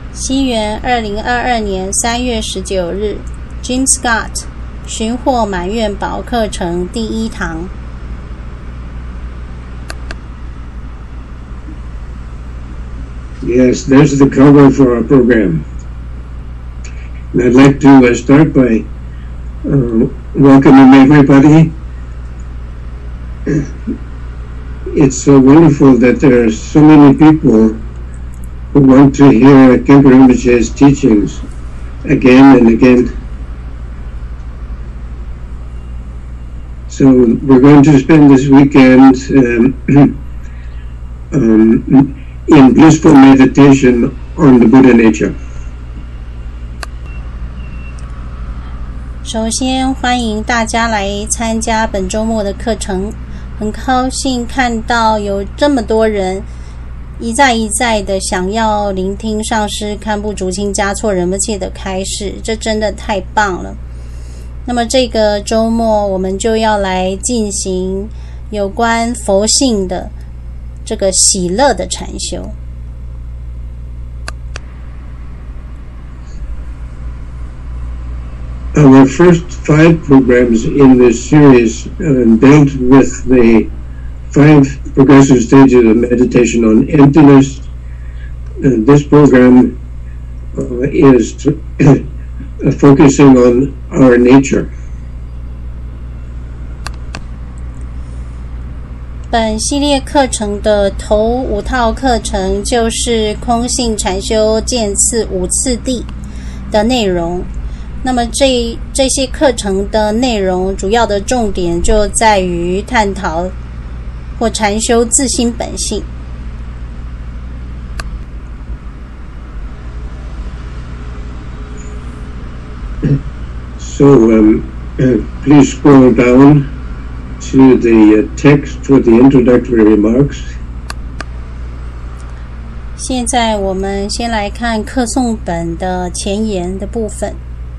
西元2022年3月19日 Jim Scott 寻获满愿宝课程第一堂。 Yes, there's the cover for our program. And I'd like to start by welcoming everybody. It's so wonderful that there are so many people who want to hear Khenpo Rinpoche's teachings again and again. So we're going to spend this weekend in blissful meditation on the Buddha nature. 首先欢迎大家来参加本周末的课程，很高兴看到有这么多人一再的想要聆听上师堪布竹清嘉措仁波切的开示，这真的太棒了。那么这个周末我们就要来进行有关佛性的这个喜乐的禅修。 Our first 5 programs in this series dealt with the 5 progressive stages of meditation on emptiness. This program is focusing on our nature. 本系列课程的头5套课程就是空性禅修渐次5次第的内容。那么这些课程的内容主要的重点就在于探讨或禅修自心本性。 So please scroll down to the text for the introductory remarks. 现在我们先来看课诵本的前言的部分。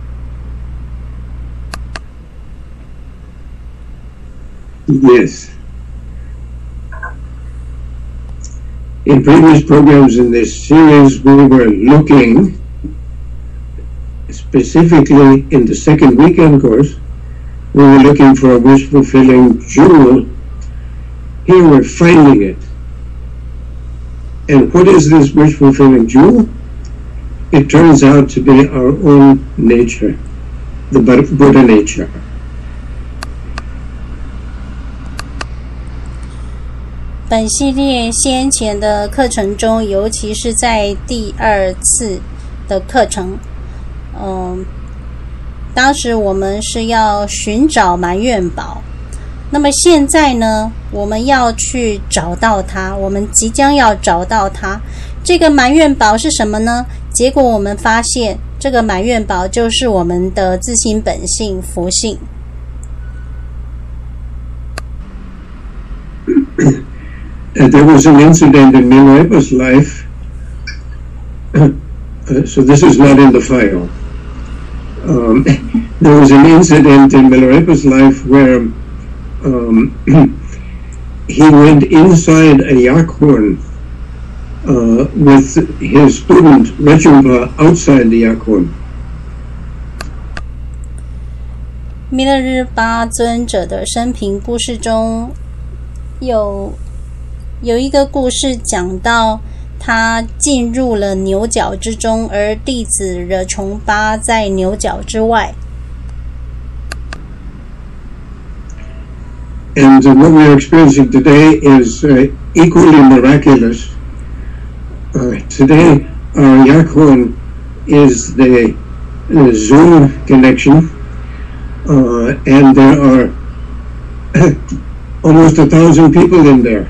Yes. In previous programs in this series, we were looking, specifically in the second weekend course, we were looking for a wish-fulfilling jewel. Here we're finding it. And what is this wish-fulfilling jewel? It turns out to be our own nature, the Buddha nature. 本系列先前的课程中，尤其是在第2次的课程，当时我们是要寻找满愿宝。那么现在呢，我们要去找到它，我们即将要找到它。这个满愿宝是什么呢？结果我们发现，这个满愿宝就是我们的自心本性佛性。 There was an incident in Milarepa's life, so this is not in the file. There was an incident in Milarepa's life where he went inside a yak horn with his student Rechungpa outside the yak horn. 弥勒日巴尊者的生平故事中有一个故事讲到他进入了牛角之中，而弟子惹虫巴在牛角之外。 And what we are experiencing today is equally miraculous. Today our yak horn is the Zoom connection, and there are almost 1,000 people in there.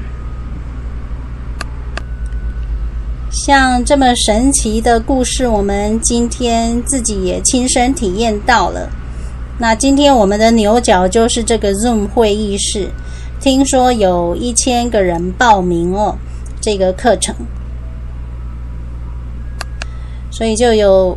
像这么神奇的故事，我们今天自己也亲身体验到了。那今天我们的牛角就是这个 Zoom 会议室，听说有1000个人报名这个课程，所以就有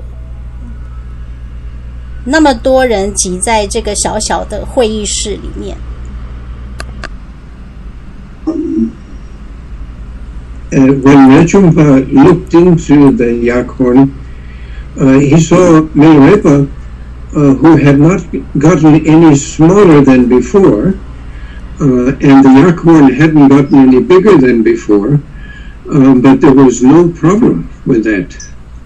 那么多人挤在这个小小的会议室里面。 when Rechungpa looked into the yak horn, he saw Milarepa, who had not gotten any smaller than before, and the yak horn hadn't gotten any bigger than before, but there was no problem with that.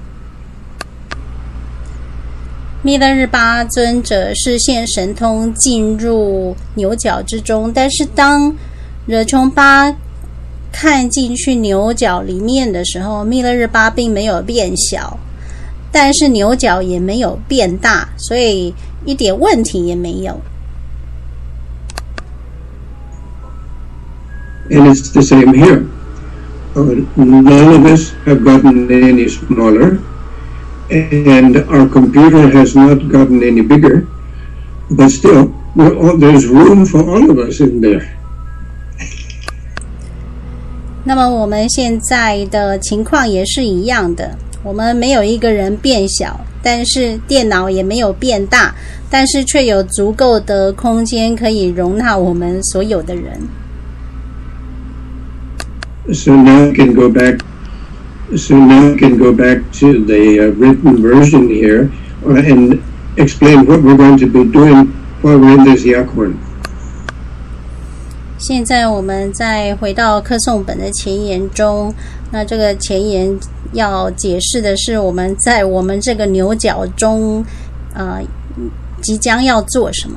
弥勒日巴尊者视线神通进入牛角之中，但是当惹琼巴看进去牛角里面的时候，弥勒日巴并没有变小，但是牛角也没有变大，所以一点问题也没有。 And it's the same here. None of us have gotten any smaller, and our computer has not gotten any bigger, but still, there's room for all of us in there. 那么我们现在的情况也是一样的，我们没有一个人变小，但是电脑也没有变大，但是却有足够的空间可以容纳我们所有的人。 So now we can go back to the written version here and explain what we're going to be doing while we're in this yak horn. 现在我们再回到课诵本的前言中，那这个前言要解释的是我们在我们这个牛角中即将要做什么。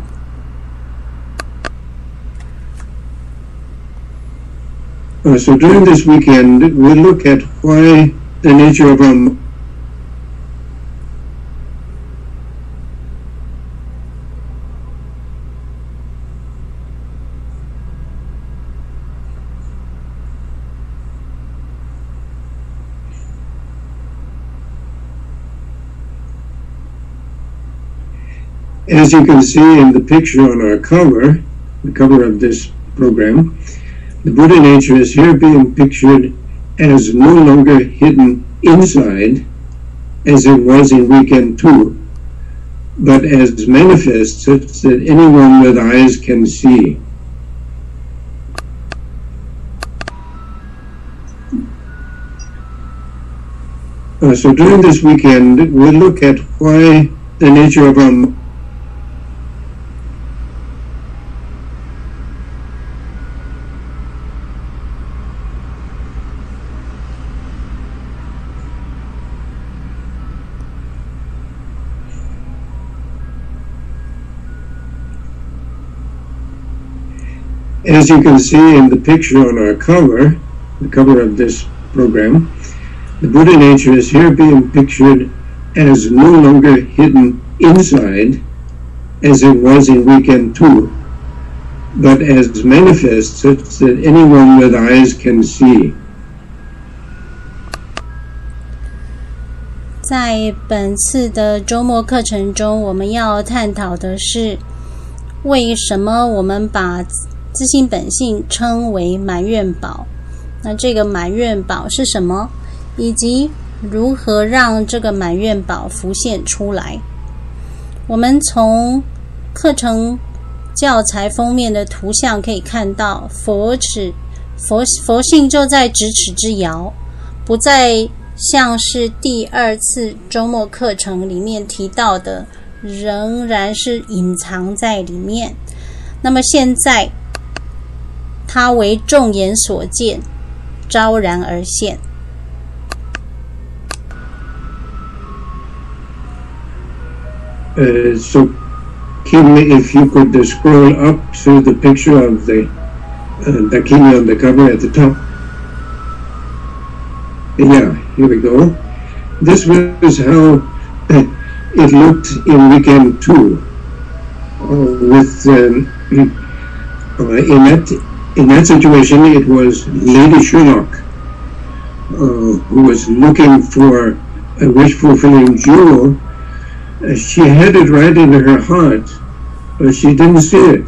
So during this weekend, we'll look at why the nature of our As you can see in the picture on our cover, the cover of this program, the Buddha nature is here being pictured as no longer hidden inside, as it was in weekend 2, but as manifest such that anyone with eyes can see. So during this weekend, we'll look at why the nature of our As you can see in the picture on our cover, the cover of this program, the Buddha nature is here being pictured as no longer hidden inside, as it was in weekend 2, but as manifest such that anyone with eyes can see. 在本次的周末课程中，我们要探讨的是为什么我们把自性本性称为满愿宝，那这个满愿宝是什么，以及如何让这个满愿宝浮现出来。我们从课程教材封面的图像可以看到，佛性就在咫尺之遥，不再像是第二次周末课程里面提到的，仍然是隐藏在里面。那么现在它为众眼所见，昭然而现。 So, Kim, if you could scroll up to the picture of the king on the cover at the top. Yeah, here we go. This was how it looked in weekend 2. In that situation, it was Lady Sherlock who was looking for a wish-fulfilling jewel. She had it right in her heart, but she didn't see it.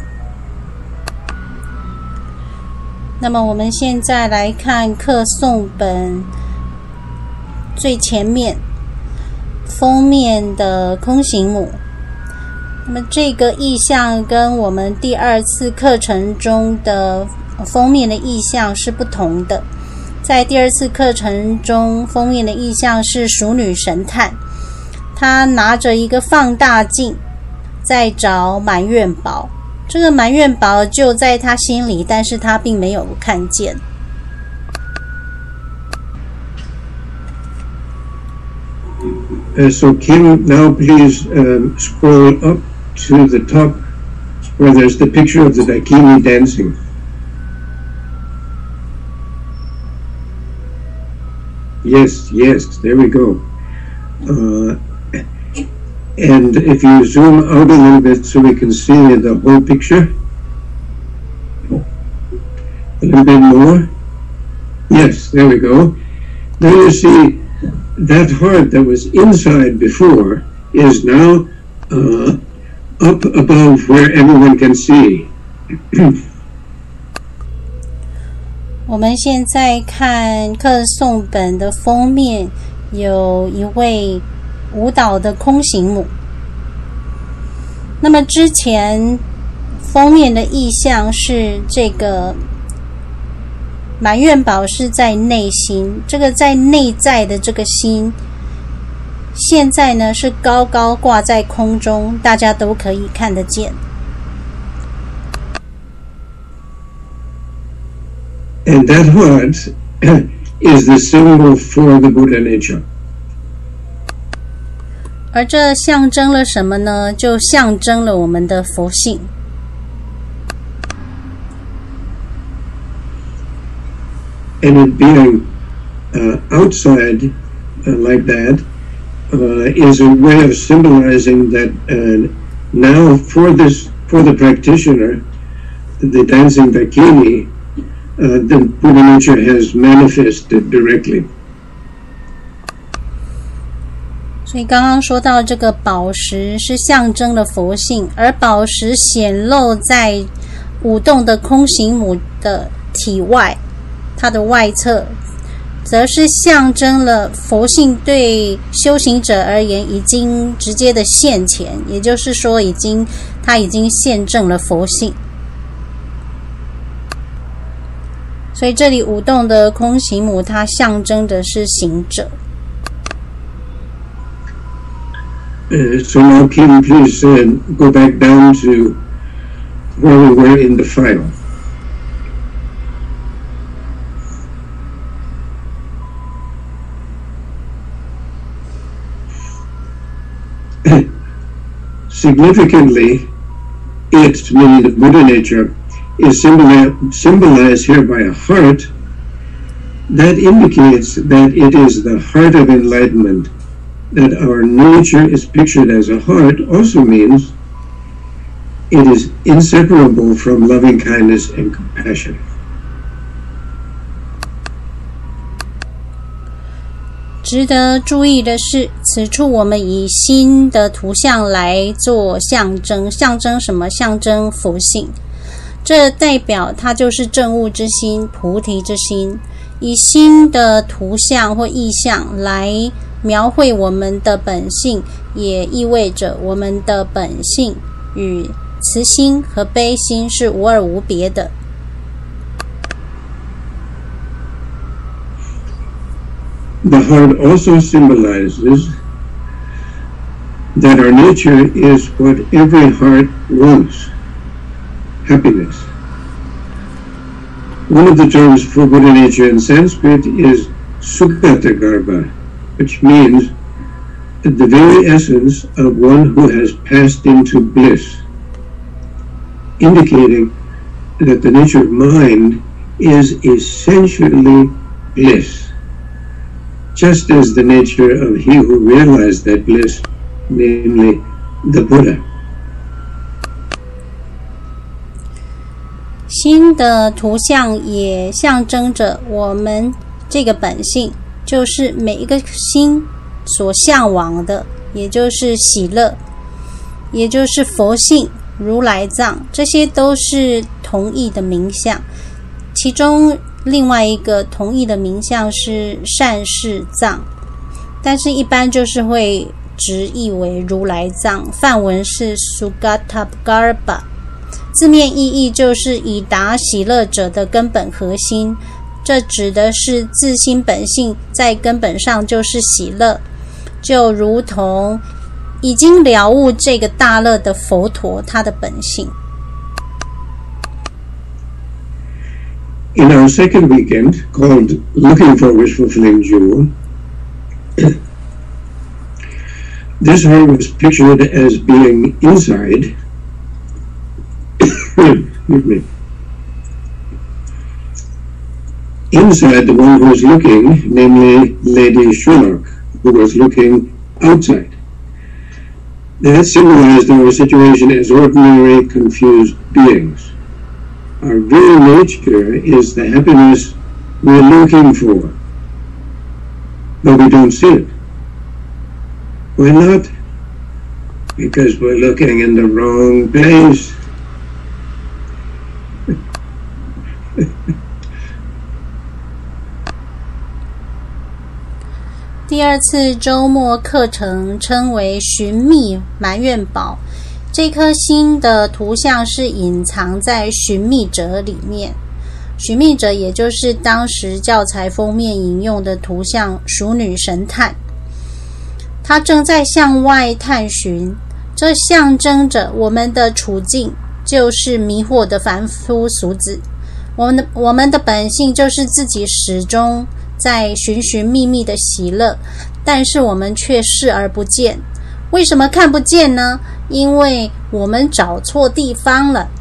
那么我们现在来看课诵本最前面封面的空行母。那么这个意象跟我们第二次课程中的封面的意象是不同的。 在第二次课程中，封面的意象是熟女神探，她拿着一个放大镜在找满月宝，这个满月宝就在她心里，但是她并没有看见。 So Kim, now please scroll up to the top where there's the picture of the Dakini dancing. Yes, there we go. And if you zoom out a little bit so we can see the whole picture. A little bit more. Yes, there we go. Then you see that heart that was inside before is now up above where everyone can see. 我们现在看课诵本的封面，有一位舞蹈的空行母。那么之前封面的意象是这个满月宝是在内心，这个在内在的这个心，现在呢是高高挂在空中，大家都可以看得见。 And that heart is the symbol for the Buddha nature. 而这象征了什么呢？就象征了我们的佛性。 And it being outside like that is a way of symbolizing that now for the practitioner, the dancing Dakini, the Buddha nature has manifested directly. 所以刚刚说到这个宝石是象征了佛性，而宝石显露在舞动的空行母的体外，它的外侧则是象征了佛性对修行者而言已经直接的现前，也就是说它已经现证了佛性。所以这里舞动的空行母它象征的是行者。 So now Kim, please go back down to where we were in the file. Significantly, it, meaning the Buddha nature, is symbolized here by a heart. That indicates that it is the heart of enlightenment. That our nature is pictured as a heart also means it is inseparable from loving kindness and compassion. 值得注意的是，此处我们以心的图像来做象征，象征什么？象征佛性。这代表它就是证悟之心、菩提之心。以心的图像或意象来描绘我们的本性，也意味着我们的本性与慈心和悲心是无二无别的。 The heart also symbolizes that our nature is what every heart wants, happiness. One of the terms for Buddha nature in Sanskrit is Sukhatagarbha, which means the very essence of one who has passed into bliss, indicating that the nature of mind is essentially bliss, just as the nature of he who realized that bliss, namely the Buddha. 心的图像也象征着我们这个本性，就是每一个心所向往的，也就是喜乐，也就是佛性、如来藏，这些都是同义的名相。其中另外一个同义的名相是善事藏，但是一般就是会直译为如来藏，梵文是 Sukhatagarbha， 字面意义就是以达喜乐者的根本核心， 这指的是自心本性在根本上就是喜乐，就如同已经了悟这个大乐的佛陀他的本性。 In our second weekend, called Looking for a Wish-Fulfilling Jewel, this heart was pictured as being inside excuse me, inside the one who was looking, namely Lady Sherlock, who was looking outside. That symbolized our situation as ordinary, confused beings. Our very nature is the happiness we're looking for, but we don't see it. Why not? Because we're looking in the wrong place. 第二次周末课程称为寻觅埋怨宝，这颗心的图像是隐藏在寻觅者里面。寻觅者也就是当时教材封面引用的图像熟女神探，她正在向外探寻，这象征着我们的处境就是迷惑的凡夫俗子，我们的本性就是自己始终在寻寻觅觅的喜乐，但是我们却视而不见。为什么看不见呢？因为我们找错地方了。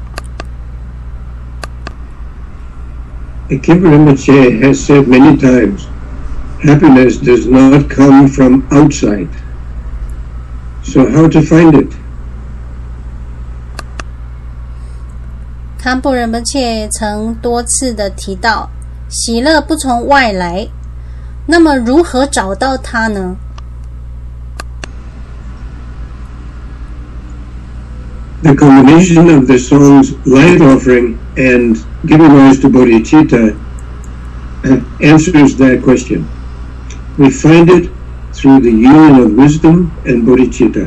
Akib Rinpoche has said many times, happiness does not come from outside. So how to find it? 堪布仁波切曾多次的提到，喜乐不从外来，那么如何找到它呢？ The combination of the songs Light Offering and Giving Rise to Bodhicitta answers that question. We find it through the union of wisdom and bodhicitta.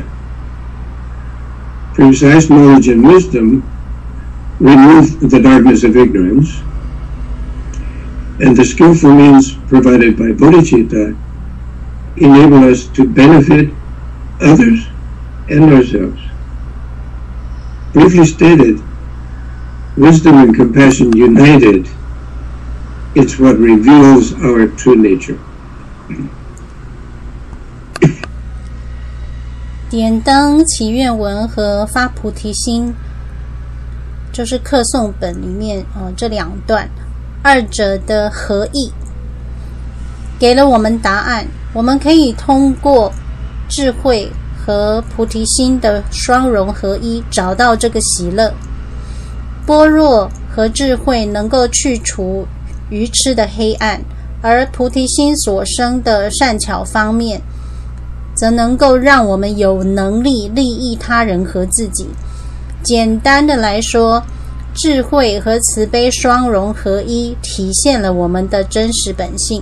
Precise knowledge and wisdom remove the darkness of ignorance, and the skillful means provided by bodhicitta enable us to benefit others and ourselves. Briefly stated, wisdom and compassion united, it's what reveals our true nature. 点灯祈愿文和发菩提心，就是课诵本里面这两段，二者的合意，给了我们答案。我们可以通过智慧和菩提心的双融合一，找到这个喜乐。般若和智慧能够去除愚痴的黑暗，而菩提心所生的善巧方面，则能够让我们有能力利益他人和自己。简单的来说，智慧和慈悲双融合一，体现了我们的真实本性。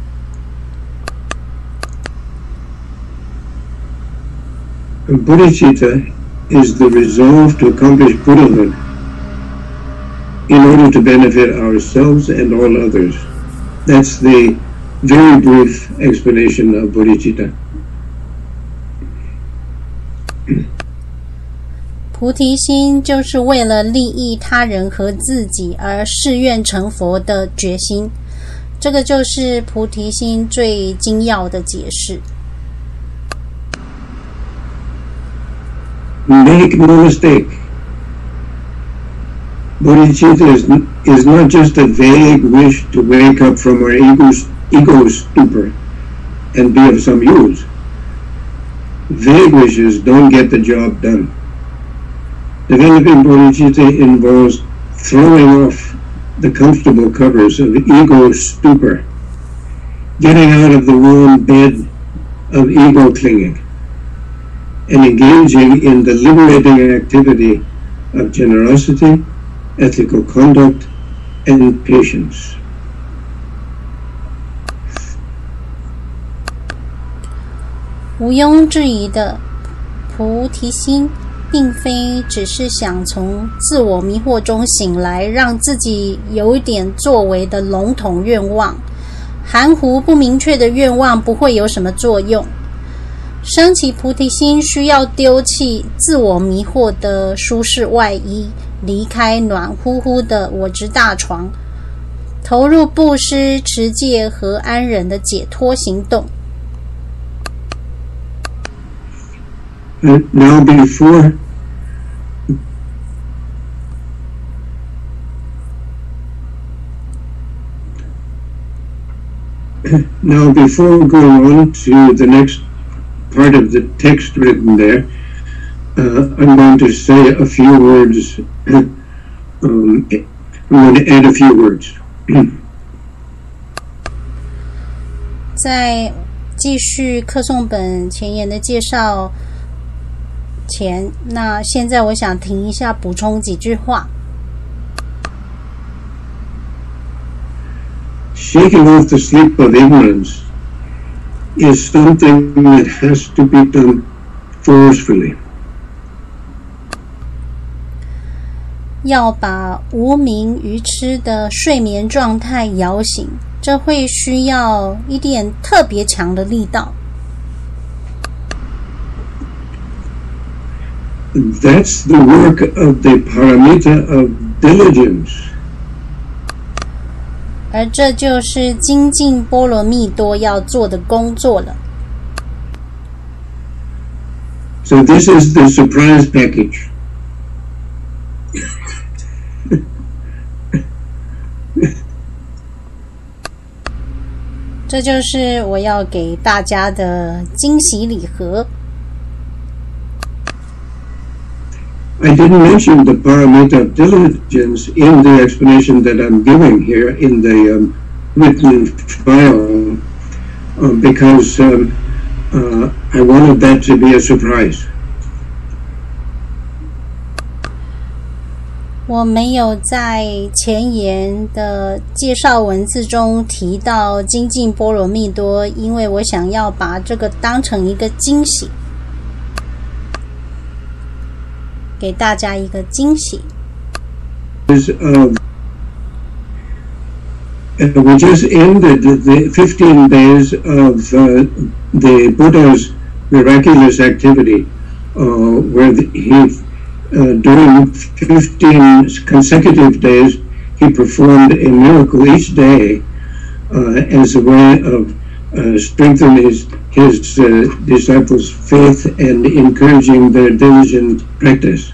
Bodhicitta is the resolve to accomplish Buddhahood in order to benefit ourselves and all others. That's the very brief explanation of bodhicitta. 菩提心就是为了利益他人和自己而誓愿成佛的决心，这个就是菩提心最精要的解释。 Make no mistake, bodhicitta is not just a vague wish to wake up from our ego stupor and be of some use. Vague wishes don't get the job done. Developing bodhicitta involves throwing off the comfortable covers of ego stupor, getting out of the warm bed of ego clinging, and engaging in the liberating activity of generosity, ethical conduct, and patience. 毋庸置疑的，菩提心并非只是想从自我迷惑中醒来，让自己有一点作为的笼统愿望。含糊不明确的愿望不会有什么作用。升起菩提心需要丢弃自我迷惑的舒适外衣，离开暖乎乎的我执大床，投入布施、持戒和安忍的解脱行动。 Now, before going on to the next part of the text written there, I'm going to say a few words. I'm going to add a few words. 在继续课诵本前言的介绍前，那现在我想停一下，补充几句话。 Shaking off the sleep of ignorance is something that has to be done forcefully. 要把无明愚痴的睡眠状态摇醒，这会需要一点特别强的力道。 That's the work of the paramita of diligence. 而这就是精进波罗蜜多要做的工作了。 So this is the surprise package. 这就是我要给大家的惊喜礼盒。 I didn't mention the paramita of diligence in the explanation that I'm giving here in the written file because I wanted that to be a surprise. 我没有在前言的介绍文字中提到精进波罗蜜多，因为我想要把这个当成一个惊喜，给大家一个惊喜。 We just ended the 15 days of the Buddha's miraculous activity, where during 15 consecutive days, he performed a miracle each day as a way of strengthening his disciples' faith and encouraging their diligent practice.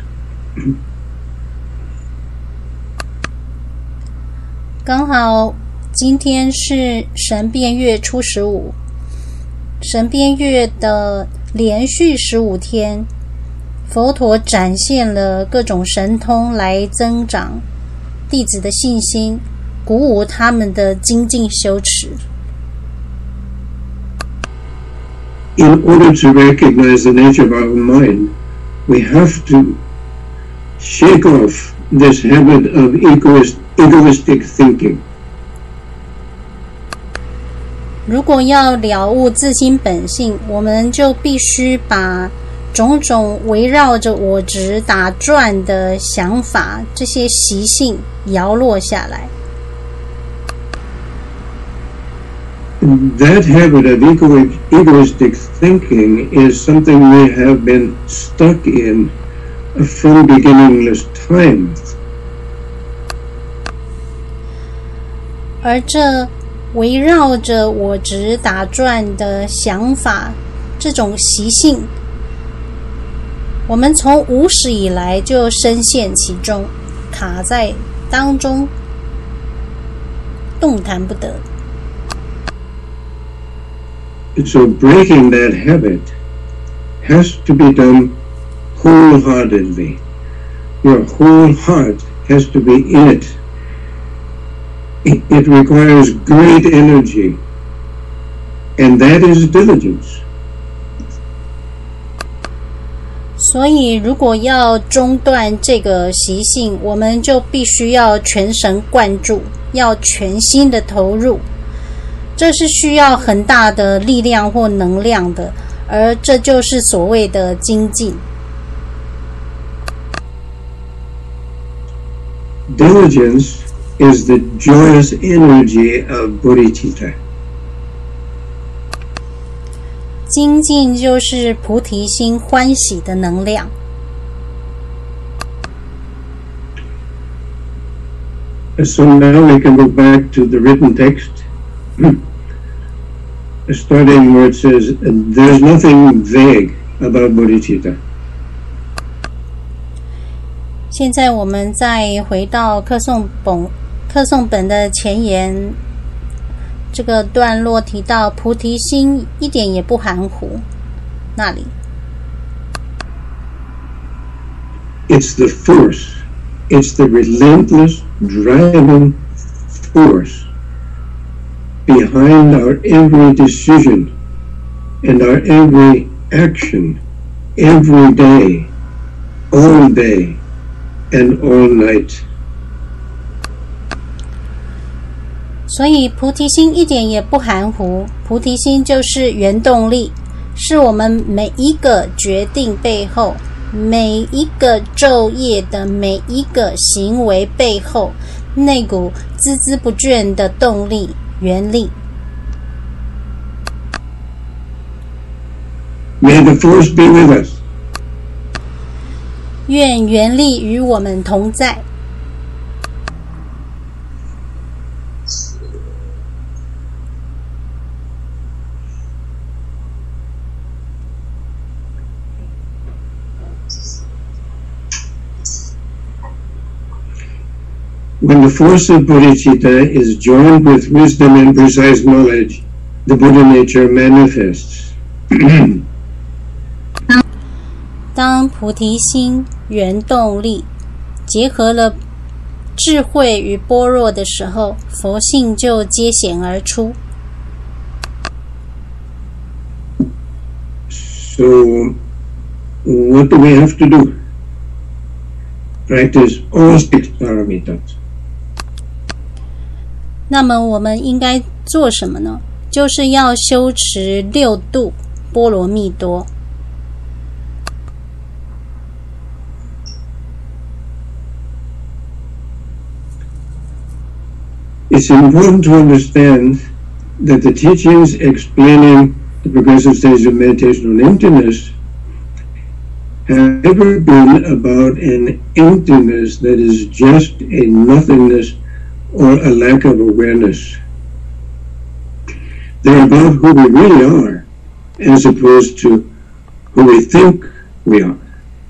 刚好今天是神变月初15，神变月的连续15天，佛陀展现了各种神通来增长弟子的信心，鼓舞他们的精进修持。 In order to recognize the nature of our mind, we have to shake off this habit of egoistic thinking. 如果要了悟自心本性，我们就必须把种种围绕着我执打转的想法，这些习性摇落下来。 That habit of egoistic thinking is something we have been stuck in from beginningless time. 而这围绕着我执打转的想法，这种习性，我们从无始以来就深陷其中，卡在当中，动弹不得。 So breaking that habit has to be done wholeheartedly. Your whole heart has to be in it. It requires great energy, and that is diligence. 所以如果要中断这个习性，我们就必须要全神贯注，要全心的投入，这是需要很大的力量或能量的，而这就是所谓的精进。 diligence is the joyous energy of bodhicitta. 精进就是菩提心欢喜的能量。 So now we can go back to the written text, starting where it says, there's nothing vague about bodhicitta. 现在我们再回到课诵本的前言，这个段落提到菩提心一点也不含糊，那里 It's the force, it's the relentless driving force behind our every decision and our every action, every day, all day and all night. 所以菩提心一点也不含糊，菩提心就是原动力，是我们每一个决定背后，每一个昼夜的每一个行为背后，那股孜孜不倦的动力原力。 May the force be with us. 愿原力与我们同在。 When the force of bodhicitta is joined with wisdom and precise knowledge, the Buddha nature manifests. 当菩提心原动力结合了智慧与般若的时候，佛性就揭显而出。 So, what do we have to do? Practice all 6 paramitas. 那么我们应该做什么呢？就是要修持6度波罗蜜多。 It's important to understand that the teachings explaining the progressive stage of meditation on emptiness have never been about an emptiness that is just a nothingness or a lack of awareness. They're about who we really are, as opposed to who we think we are.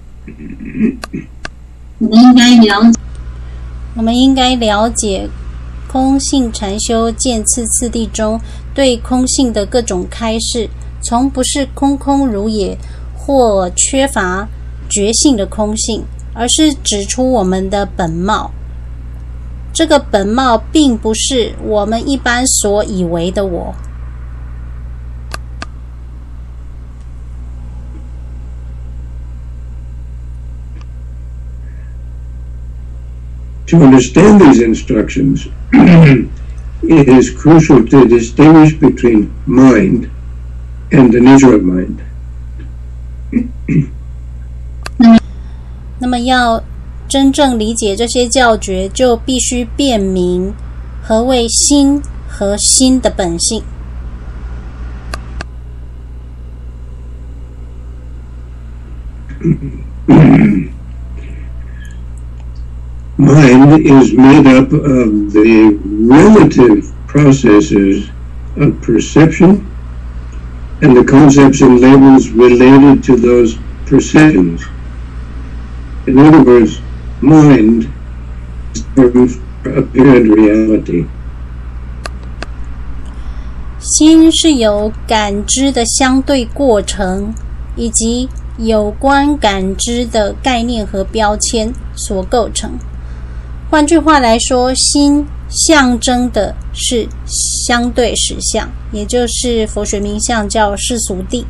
我们应该了解空性禅修渐次次第中对空性的各种开示，从不是空空如也或缺乏觉性的空性，而是指出我们的本貌。这个本貌并不是我们一般所以为的我。 To understand these instructions, it is crucial to distinguish between mind and the nature of mind. 那么要真正理解这些教诀，就必须辨明何谓心和心的本性。 Mind is made up of the relative processes of perception and the concepts and labels related to those perceptions. In other words, mind is termed for apparent reality. 心是由感知的相对过程以及有关感知的概念和标签所构成。换句话来说，心象征的是相对实相，也就是佛学名相叫世俗谛。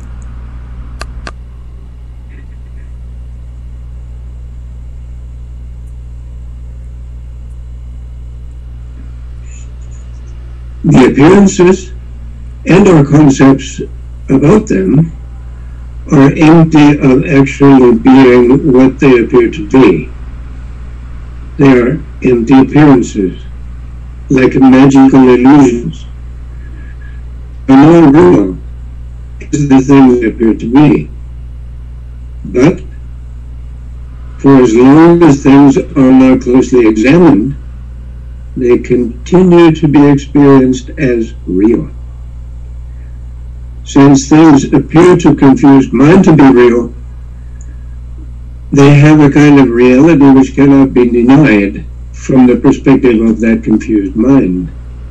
The appearances and our concepts about them are empty of actually being what they appear to be. They are empty appearances, like magical illusions, are not real as the things appear to be. But for as long as things are not closely examined, they continue to be experienced as real. Since things appear to confused mind to be real, they have a kind of reality which cannot be denied from the perspective of that confused mind.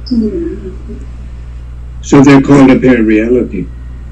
So they're called apparent reality.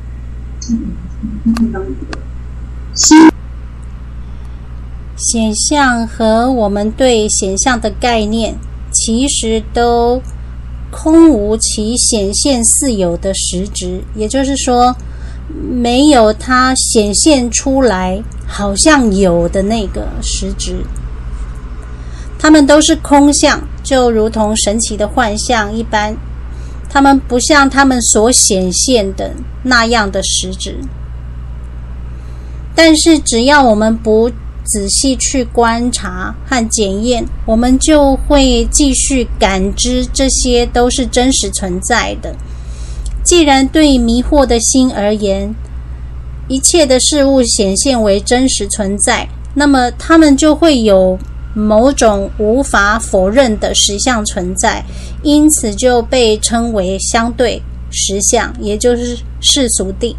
显象和我们对显象的概念，其实都空无其显现似有的实质，也就是说，没有它显现出来好像有的那个实质。它们都是空相，就如同神奇的幻象一般，它们不像它们所显现的那样的实质。但是只要我们不仔细去观察和检验，我们就会继续感知这些都是真实存在的。既然对迷惑的心而言，一切的事物显现为真实存在，那么它们就会有某种无法否认的实相存在，因此就被称为相对实相，也就是世俗谛。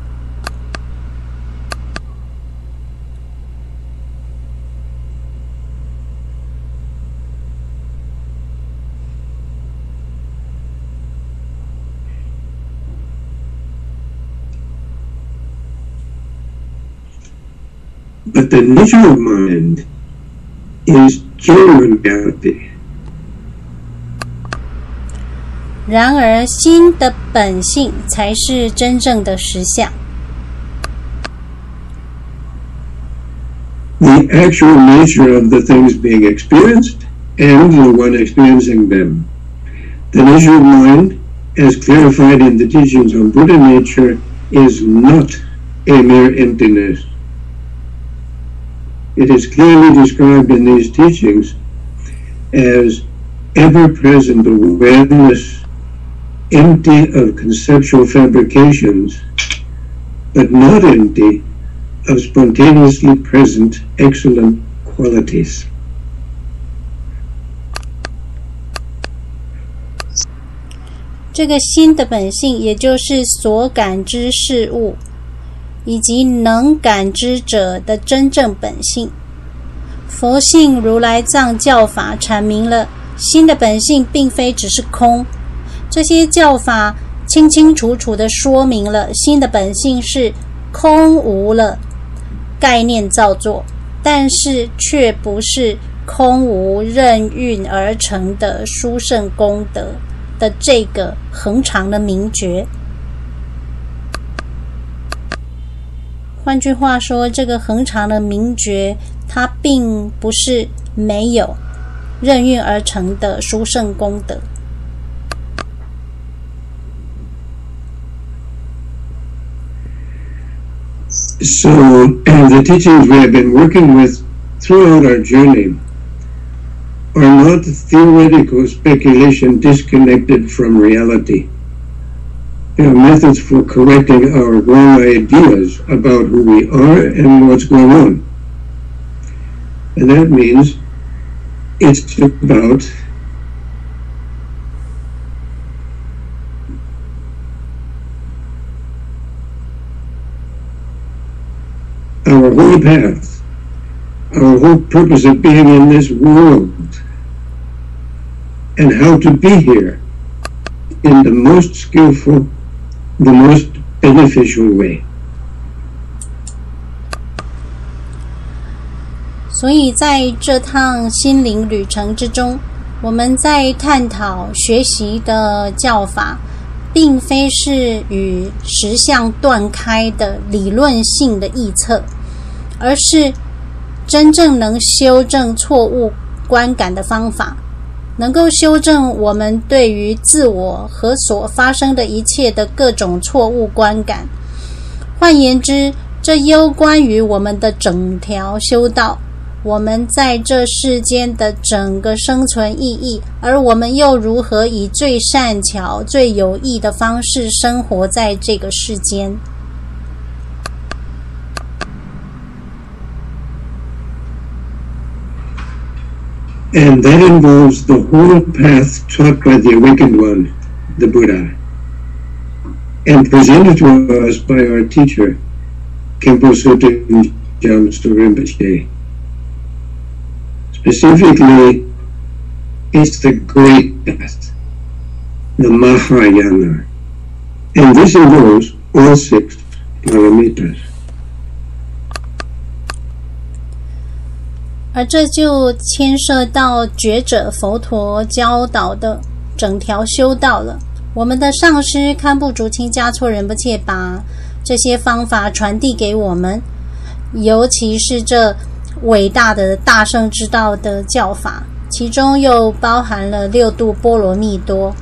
But the nature of mind is genuine reality. 然而，心的本性才是真正的实相。 The actual nature of the things being experienced and the one experiencing them. The nature of mind, as clarified in the teachings on Buddha nature, is not a mere emptiness. It is clearly described in these teachings as ever-present awareness, empty of conceptual fabrications, but not empty of spontaneously present excellent qualities. 这个心的本性，也就是所感知事物以及能感知者的真正本性。佛性如来藏教法阐明了心的本性并非只是空，这些教法清清楚楚地说明了心的本性是空无了概念造作，但是却不是空无任运而成的殊胜功德的这个恒常的明觉。换句话说，这个恒常的明觉，它并不是没有任运而成的殊胜功德。 So, the teachings we have been working with throughout our journey are not theoretical speculation disconnected from reality. They are methods for correcting our wrong ideas about who we are and what's going on. And that means it's about our whole path, our whole purpose of being in this world, and how to be here in the most skillful, the most beneficial way. 所以在这趟心灵旅程之中，我们在探讨学习的教法，并非是与实相断开的理论性的臆测，而是真正能修正错误观感的方法，能够修正我们对于自我和所发生的一切的各种错误观感。换言之，这攸关于我们的整条修道， 我们在这世间的整个生存意义，而我们又如何以最善巧、最有益的方式生活在这个世间。 And that involves the whole path taught by the awakened one, the Buddha, and presented to us by our teacher, Khenpo Soten Gyaltsen Rinpoche. Specifically, it's the great path, the Mahayana, and this involves all 6 paramitas. 而这就牵涉到觉者佛陀教导的整条修道了。我们的上师堪布竹清嘉措仁波切把这些方法传递给我们，尤其是这伟大的大乘之道的教法，其中又包含了6度波罗蜜多。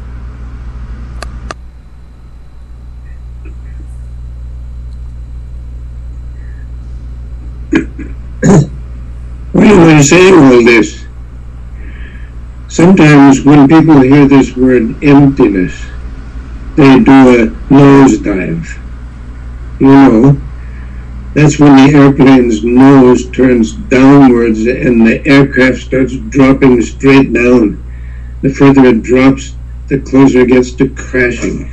When saying all this, sometimes when people hear this word emptiness, they do a nosedive. You know, that's when the airplane's nose turns downwards and the aircraft starts dropping straight down. The further it drops, the closer it gets to crashing.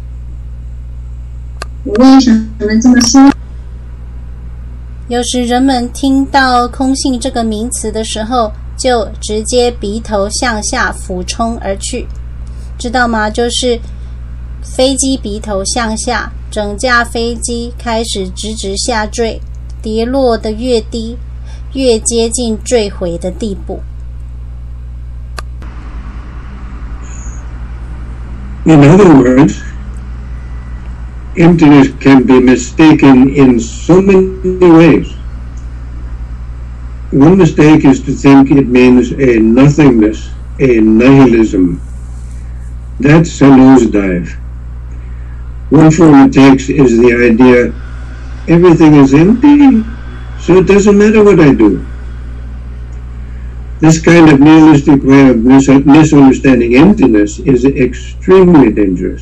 为什么这么说？ 有时人们听到空性这个名词的时候，就直接鼻头向下俯冲而去，知道吗？就是飞机鼻头向下，整架飞机开始直直下坠，跌落得越低，越接近坠毁的地步。 In other words, emptiness can be mistaken in so many ways. One mistake is to think it means a nothingness, a nihilism. That's a nosedive. One form it takes is the idea everything is empty, so it doesn't matter what I do. This kind of nihilistic way of misunderstanding emptiness is extremely dangerous.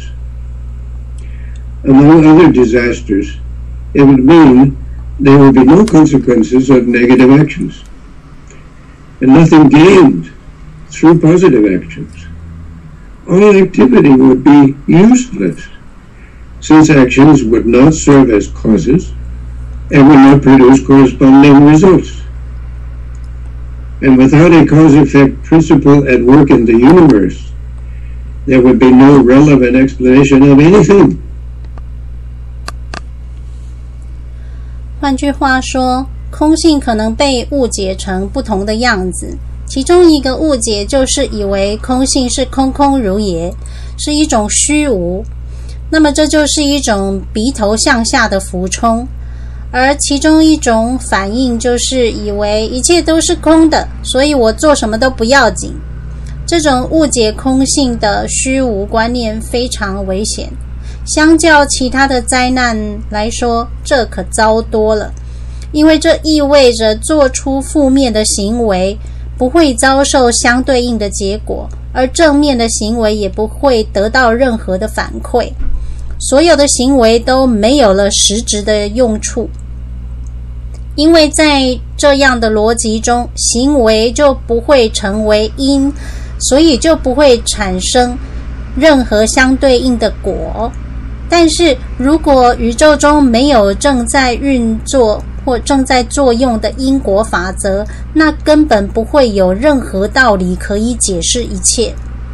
Among other disasters, it would mean there will be no consequences of negative actions, and nothing gained through positive actions. All activity would be useless, since actions would not serve as causes and would not produce corresponding results. And without a cause-effect principle at work in the universe, there would be no relevant explanation of anything. 换句话说，空性可能被误解成不同的样子，其中一个误解就是以为空性是空空如也，是一种虚无，那么这就是一种鼻头向下的俯冲，而其中一种反应就是以为一切都是空的，所以我做什么都不要紧。这种误解空性的虚无观念非常危险，相较其他的灾难来说，这可糟多了，因为这意味着做出负面的行为不会遭受相对应的结果，而正面的行为也不会得到任何的反馈，所有的行为都没有了实质的用处。因为在这样的逻辑中，行为就不会成为因，所以就不会产生任何相对应的果。但是如果宇宙中没有正在运作或正在作用的因果法则，那根本不会有任何道理可以解释一切。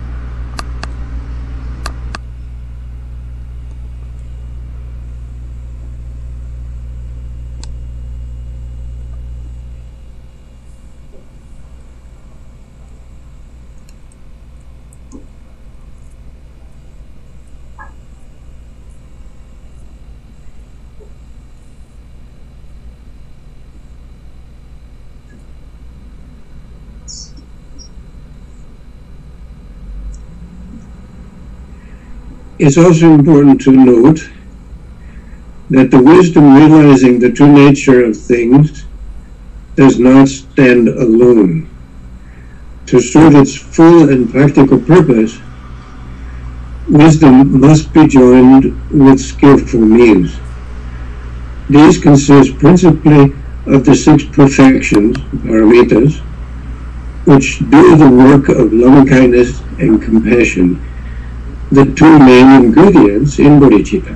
It's also important to note that the wisdom realizing the true nature of things does not stand alone. To serve its full and practical purpose, wisdom must be joined with skillful means. These consist principally of the 6 perfections, paramitas, which do the work of loving-kindness and compassion, the 2 main ingredients in bodhicitta.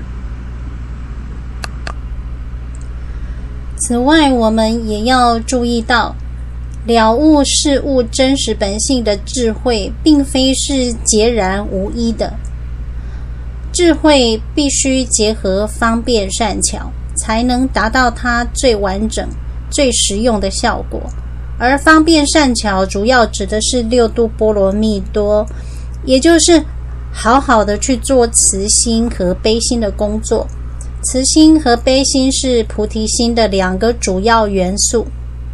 此外，我们也要注意到，了悟事物真实本性的智慧，并非是截然无一的。智慧必须结合方便善巧，才能达到它最完整、最实用的效果。而方便善巧主要指的是6度波罗蜜多，也就是好好的去做慈心和悲心的工作。慈心和悲心是菩提心的2个主要元素。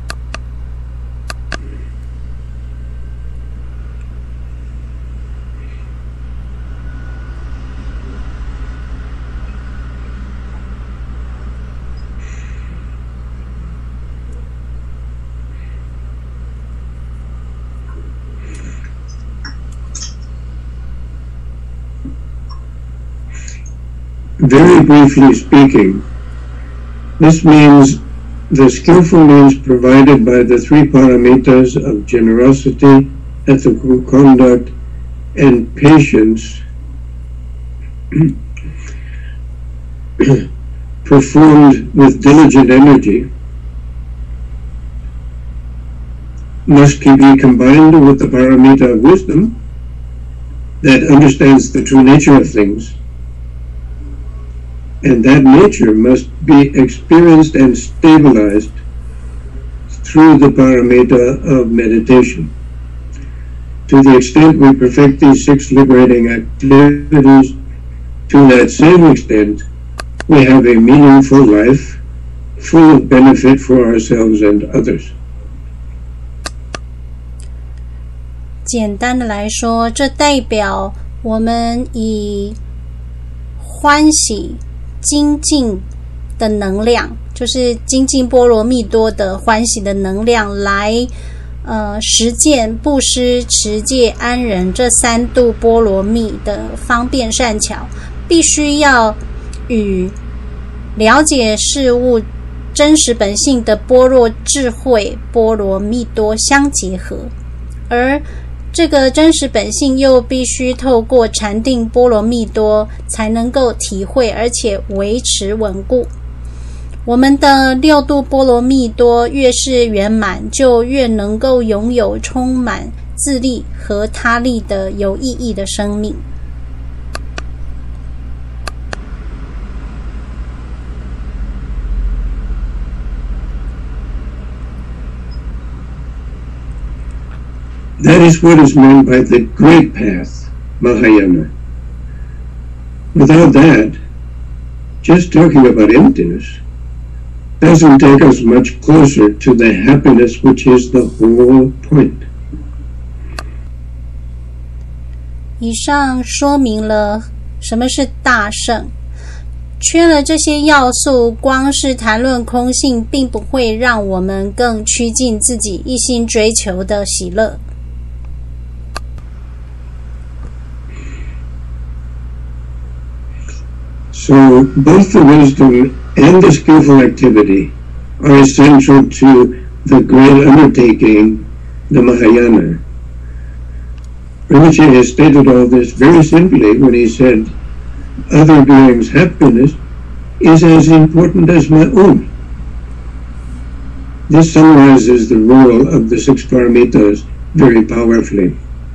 Very briefly speaking, this means the skillful means provided by the 3 paramitas of generosity, ethical conduct, and patience performed with diligent energy must be combined with the paramita of wisdom that understands the true nature of things, and that nature must be experienced and stabilized through the paramita of meditation. To the extent we perfect these 6 liberating activities, to that same extent, we have a meaningful life, full of benefit for ourselves and others. 简单的来说，这代表我们以欢喜精进的能量，就是精进波罗蜜多的欢喜的能量来实践布施、持戒、安忍这3度波罗蜜的方便善巧，必须要与了解事物真实本性的般若智慧波罗蜜多相结合，而这个真实本性又必须透过禅定波罗蜜多才能够体会，而且维持稳固。我们的6度波罗蜜多越是圆满，就越能够拥有充满自利和他利的有意义的生命。 That is what is meant by the great path, Mahayana. Without that, just talking about emptiness doesn't take us much closer to the happiness which is the whole point. 以上说明了什么是大圣。缺了这些要素，光是谈论空性，并不会让我们更趋近自己一心追求的喜乐。 So both the wisdom and the skillful activity are essential to the great undertaking, the Mahayana. Rinpoche has stated all this very simply when he said, other beings' happiness is as important as my own. This summarizes the role of the 6 paramitas very powerfully.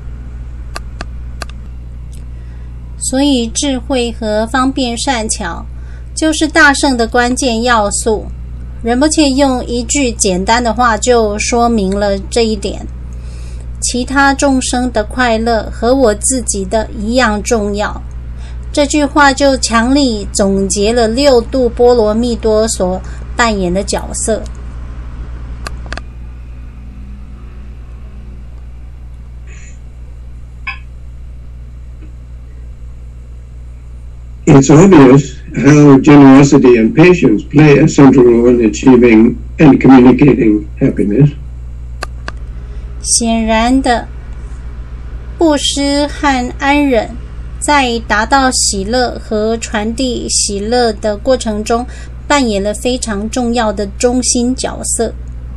所以智慧和方便善巧就是大圣的关键要素。仁波切用一句简单的话就说明了这一点：其他众生的快乐和我自己的一样重要。这句话就强力总结了6度波罗蜜多所扮演的角色。 It's obvious, how generosity and patience play a central role in achieving and communicating happiness. 显然的，布施和安忍在达到喜乐和传递喜乐的过程中扮演了非常重要的中心角色。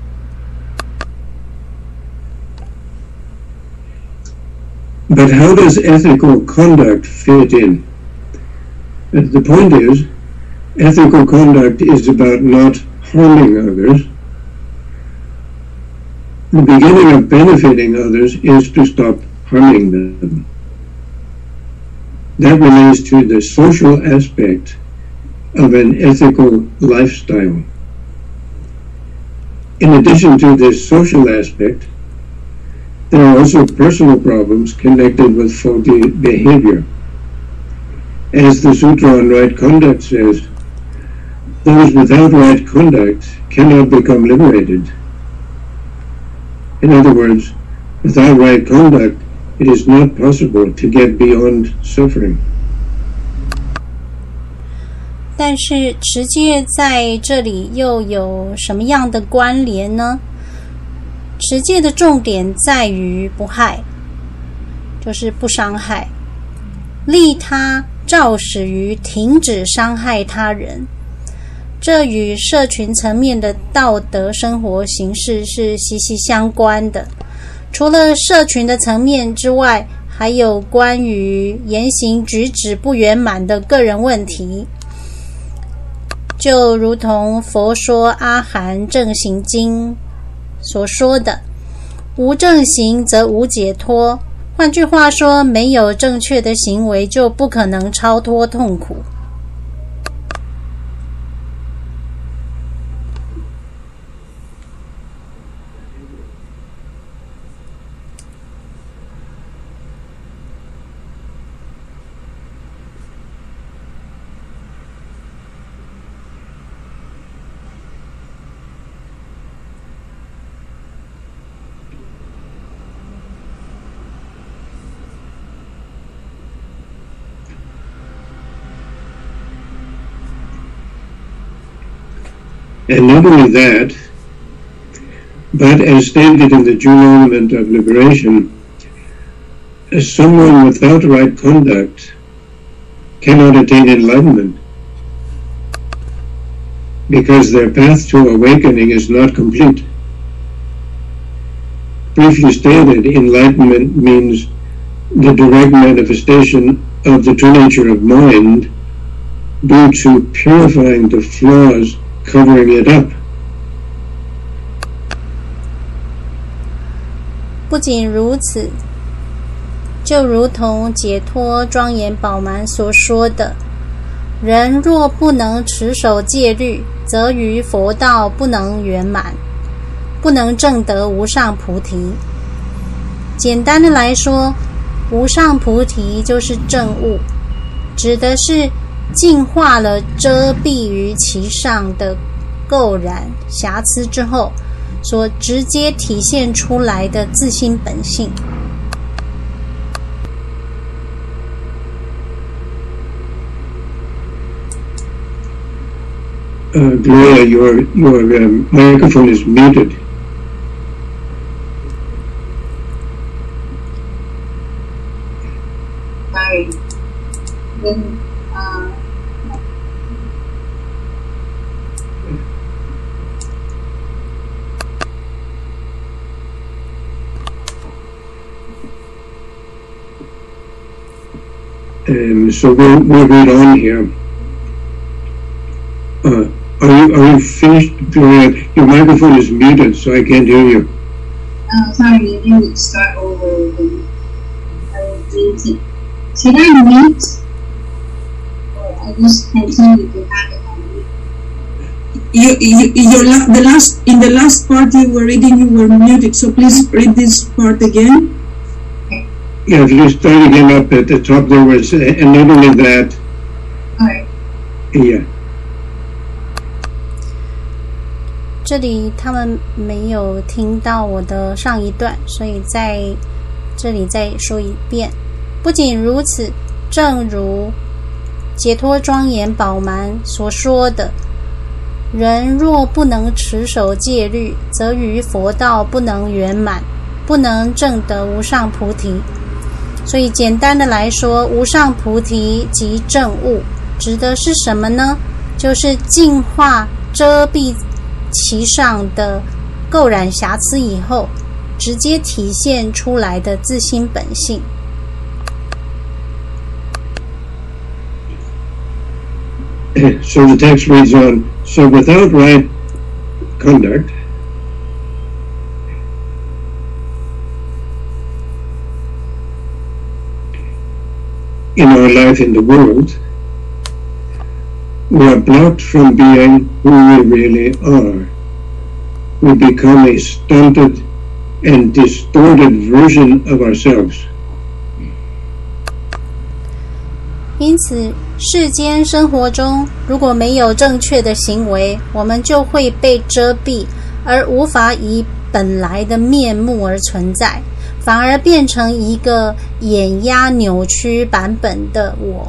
But how does ethical conduct fit in? The point is, ethical conduct is about not harming others. The beginning of benefiting others is to stop harming them. That relates to the social aspect of an ethical lifestyle. In addition to this social aspect, there are also personal problems connected with faulty behavior. As the Sutra on Right Conduct says, those without right conduct cannot become liberated. In other words, without right conduct, it is not possible to get beyond suffering. 但是持戒在这里又有什么样的关联呢？持戒的重点在于不害，就是不伤害，利他肇始于停止伤害他人，这与社群层面的道德生活形式是息息相关的。除了社群的层面之外，还有关于言行举止不圆满的个人问题，就如同佛说阿含正行经所说的，无正行则无解脱。换句话说，没有正确的行为，就不可能超脱痛苦。 And not only that, but as stated in the June Ornament of Liberation, someone without right conduct cannot attain enlightenment because their path to awakening is not complete. Briefly stated, enlightenment means the direct manifestation of the true nature of mind due to purifying the flaws covering it up. 不仅如此，就如同解脱庄严宝鬘所说的，人若不能持守戒律，则于佛道不能圆满，不能证得无上菩提。简单的来说，无上菩提就是证悟，指的是净化了遮蔽于其上的垢染瑕疵之后，所直接体现出来的自心本性。 Gloria, your microphone is muted. Sorry. So we'll read on here. Are you finished, Gloria? Your microphone is muted, so I can't hear you. Oh, sorry, you didn't start over again. Should I mute? Or I just continue to have it on mute? In the last part you were reading, you were muted, so please read this part again. Yeah, if you start again up at the top, there was, and not only that. Alright. Yeah. 这里他们没有听到我的上一段，所以在这里再说一遍。不仅如此，正如解脱庄严宝鬘所说的，人若不能持守戒律，则于佛道不能圆满，不能证得无上菩提。所以简单的来说，无上菩提即证悟，指的是什么呢？就是净化遮蔽其上的垢染瑕疵以后，直接体现出来的自心本性。 So the text reads on, so without right conduct, in our life in the world, we are blocked from being who we really are. We become a stunted and distorted version of ourselves. 因此，世间生活中如果没有正确的行为，我们就会被遮蔽，而无法以本来的面目而存在，反而变成一个碾压扭曲版本的我。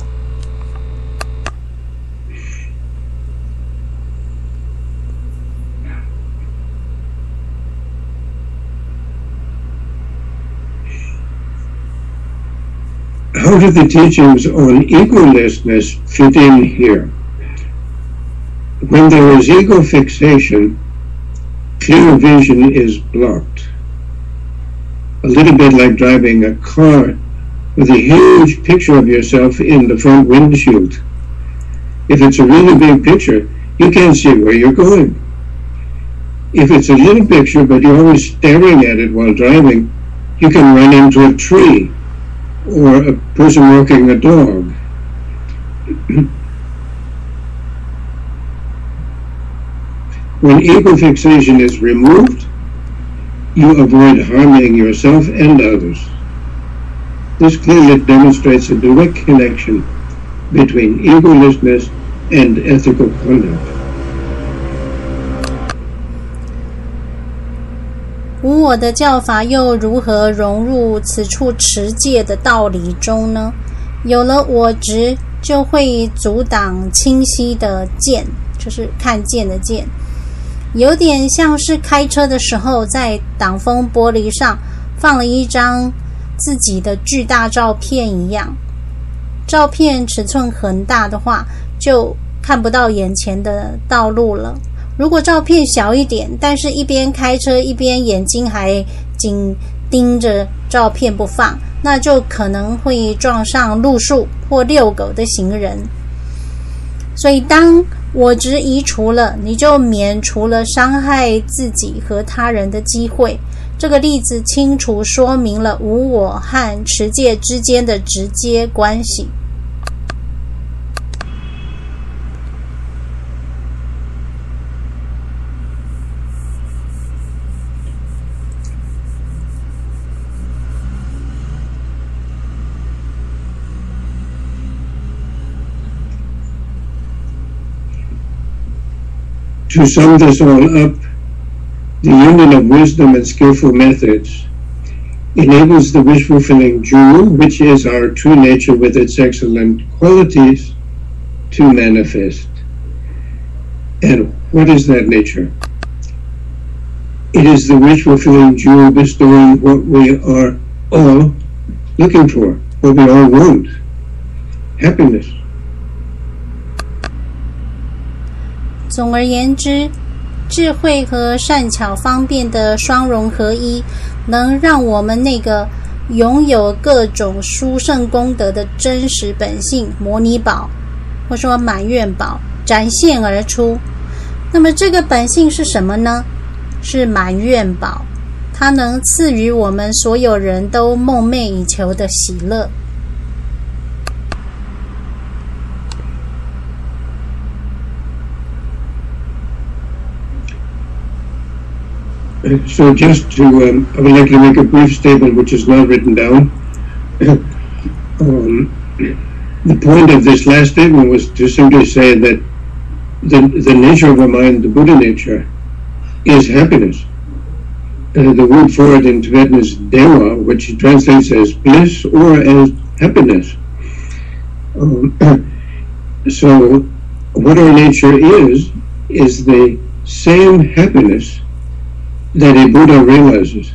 How do the teachings on egolessness fit in here? When there is ego fixation, clear vision is blocked. A little bit like driving a car with a huge picture of yourself in the front windshield. If it's a really big picture, you can't see where you're going. If it's a little picture but you're always staring at it while driving, you can run into a tree or a person walking a dog. When ego fixation is removed, you avoid harming yourself and others. This clearly demonstrates a direct connection between egolessness and ethical conduct. 无我的教法又如何融入此处持戒的道理中呢？有了我执，就会阻挡清晰的见，就是看见的见，有点像是开车的时候在挡风玻璃上放了一张自己的巨大照片一样。照片尺寸很大的话，就看不到眼前的道路了。如果照片小一点，但是一边开车一边眼睛还紧盯着照片不放，那就可能会撞上路树或遛狗的行人。所以当我执移除了，你就免除了伤害自己和他人的机会。这个例子清楚说明了无我和持戒之间的直接关系。 To sum this all up, the union of wisdom and skillful methods enables the wish-fulfilling jewel, which is our true nature with its excellent qualities, to manifest. And what is that nature? It is the wish-fulfilling jewel bestowing what we are all looking for, what we all want, happiness. 总而言之，智慧和善巧方便的双融合一，能让我们那个拥有各种殊胜功德的真实本性摩尼宝，或说满愿宝展现而出。那么这个本性是什么呢？是满愿宝，它能赐予我们所有人都梦寐以求的喜乐。 So just to, I would like to make a brief statement which is not written down. The point of this last statement was to simply say that the nature of our mind, the Buddha nature, is happiness. The word for it in Tibetan is dewa, which translates as bliss or as happiness. So what our nature is the same happiness that a Buddha realizes.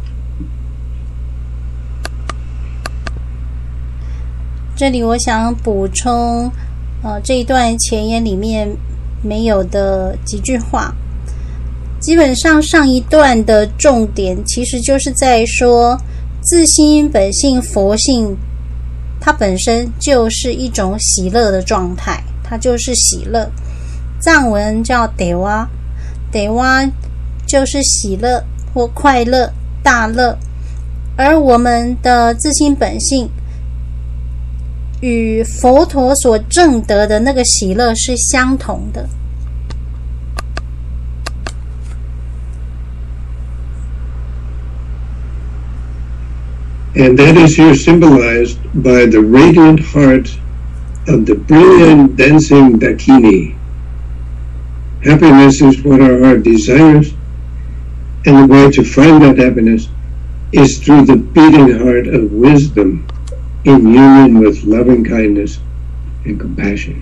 这里我想补充，这一段前言里面没有的几句话。基本上上一段的重点其实就是在说，自心本性佛性，它本身就是一种喜乐的状态，它就是喜乐。藏文叫得哇，得哇就是喜乐或快乐、大乐，而我们的自心本性与佛陀所证得的那个喜乐是相同的。 And that is here symbolized by the radiant heart of the brilliant dancing Dakini. Happiness is what our heart desires, and the way to find that happiness is through the beating heart of wisdom in union with loving kindness and compassion.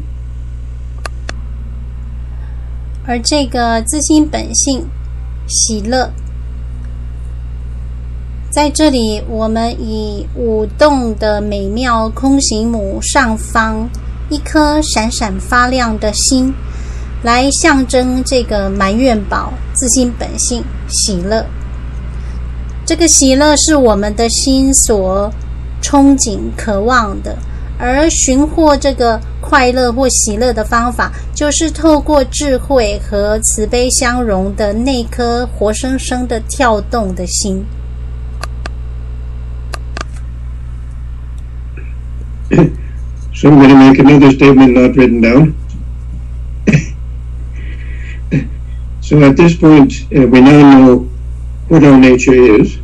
而这个自心本性喜乐，在这里我们以舞动的美妙空行母上方一颗闪闪发亮的心来象征这个满愿宝自心本性喜乐。这个喜乐是我们的心所憧憬渴望的，而寻获这个快乐或喜乐的方法，就是透过智慧和慈悲相融的那颗活生生的跳动的心。 So I'm going to make another statement not written down. So at this point, we now know what our nature is: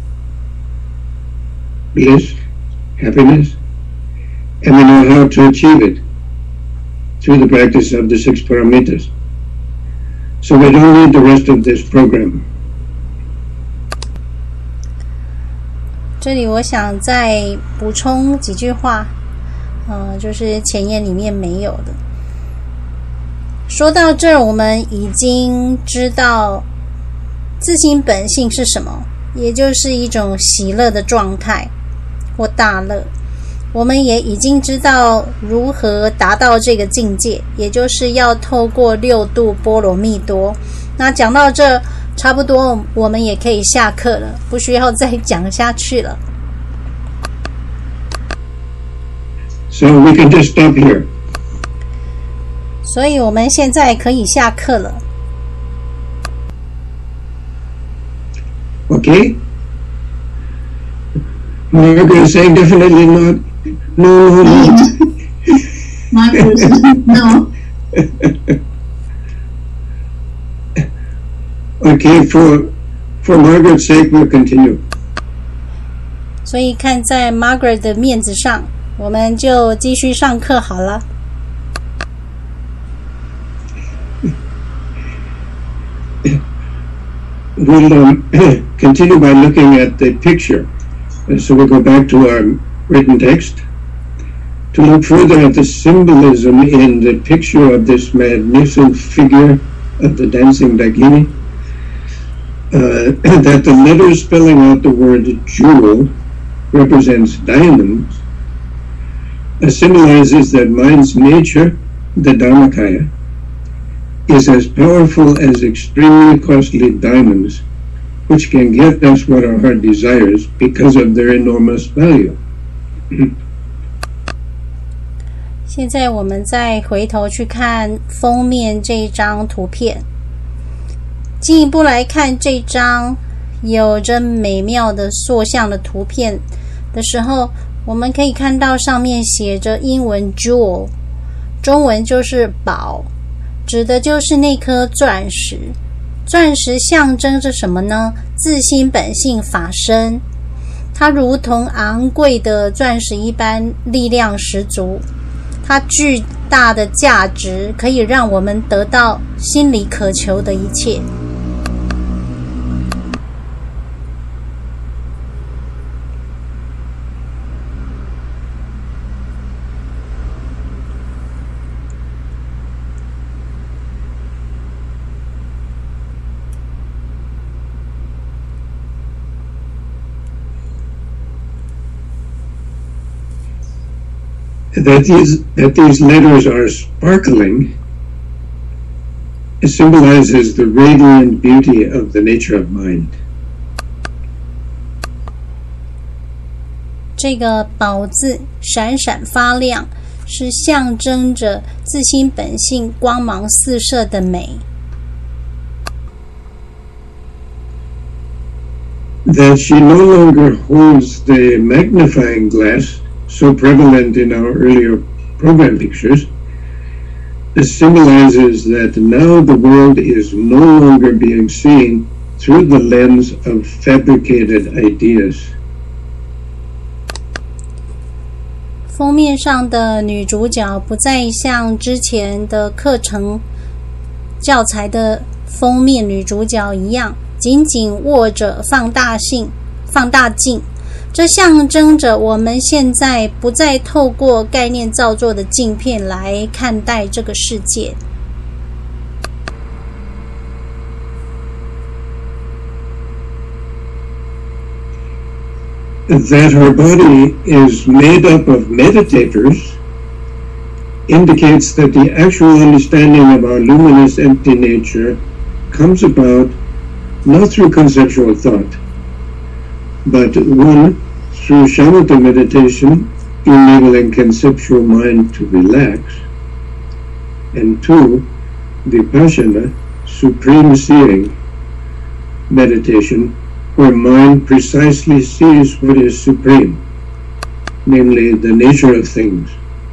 bliss, happiness, and we know how to achieve it through the practice of the 6 paramitas. So we don't need the rest of this program. 这里我想再补充几句话，就是前言里面没有的。说到这儿，我们已经知道自心本性是什么，也就是一种喜乐的状态或大乐。我们也已经知道如何达到这个境界，也就是要透过6度波罗蜜多。那讲到这差不多我们也可以下课了，不需要再讲下去了。 So we can just stop here. 所以我们现在可以下课了。 Okay? Margaret is saying definitely not. No. Margaret, no. Okay, for Margaret's sake, we'll continue. 所以看在 Margaret 的面子上，我们就继续上课好了。 We'll continue by looking at the picture. So we'll go back to our written text to look further at the symbolism in the picture of this magnificent figure of the dancing Dakini. That the letter spelling out the word jewel represents diamonds, symbolizes that mind's nature, the Dharmakaya, is as powerful as extremely costly diamonds, which can give us what our heart desires because of their enormous value. 现在我们再回头去看封面这一张图片，进一步来看这张有着美妙的塑像的图片的时候，我们可以看到上面写着英文 jewel， 中文就是宝，指的就是那颗钻石。钻石象征着什么呢？自心本性法身，它如同昂贵的钻石一般，力量十足。它巨大的价值可以让我们得到心里渴求的一切。 that these letters are sparkling symbolizes the radiant beauty of the nature of mind. 这个宝字闪闪发亮，是象征着自心本性光芒四射的美。 That she no longer holds the magnifying glass so prevalent in our earlier program pictures. This symbolizes that now the world is no longer being seen through the lens of fabricated ideas. 封面上的女主角不再像之前的课程教材的封面女主角一样，紧紧握着放大镜，这象征着我们现在不再透过概念造作的镜片来看待这个世界。 That her body is made up of meditators indicates that the actual understanding of our luminous empty nature comes about not through conceptual thought, but one, through shamatha meditation, enabling conceptual mind to relax, and two, vipassana, supreme seeing meditation, where mind precisely sees what is supreme, namely the nature of things.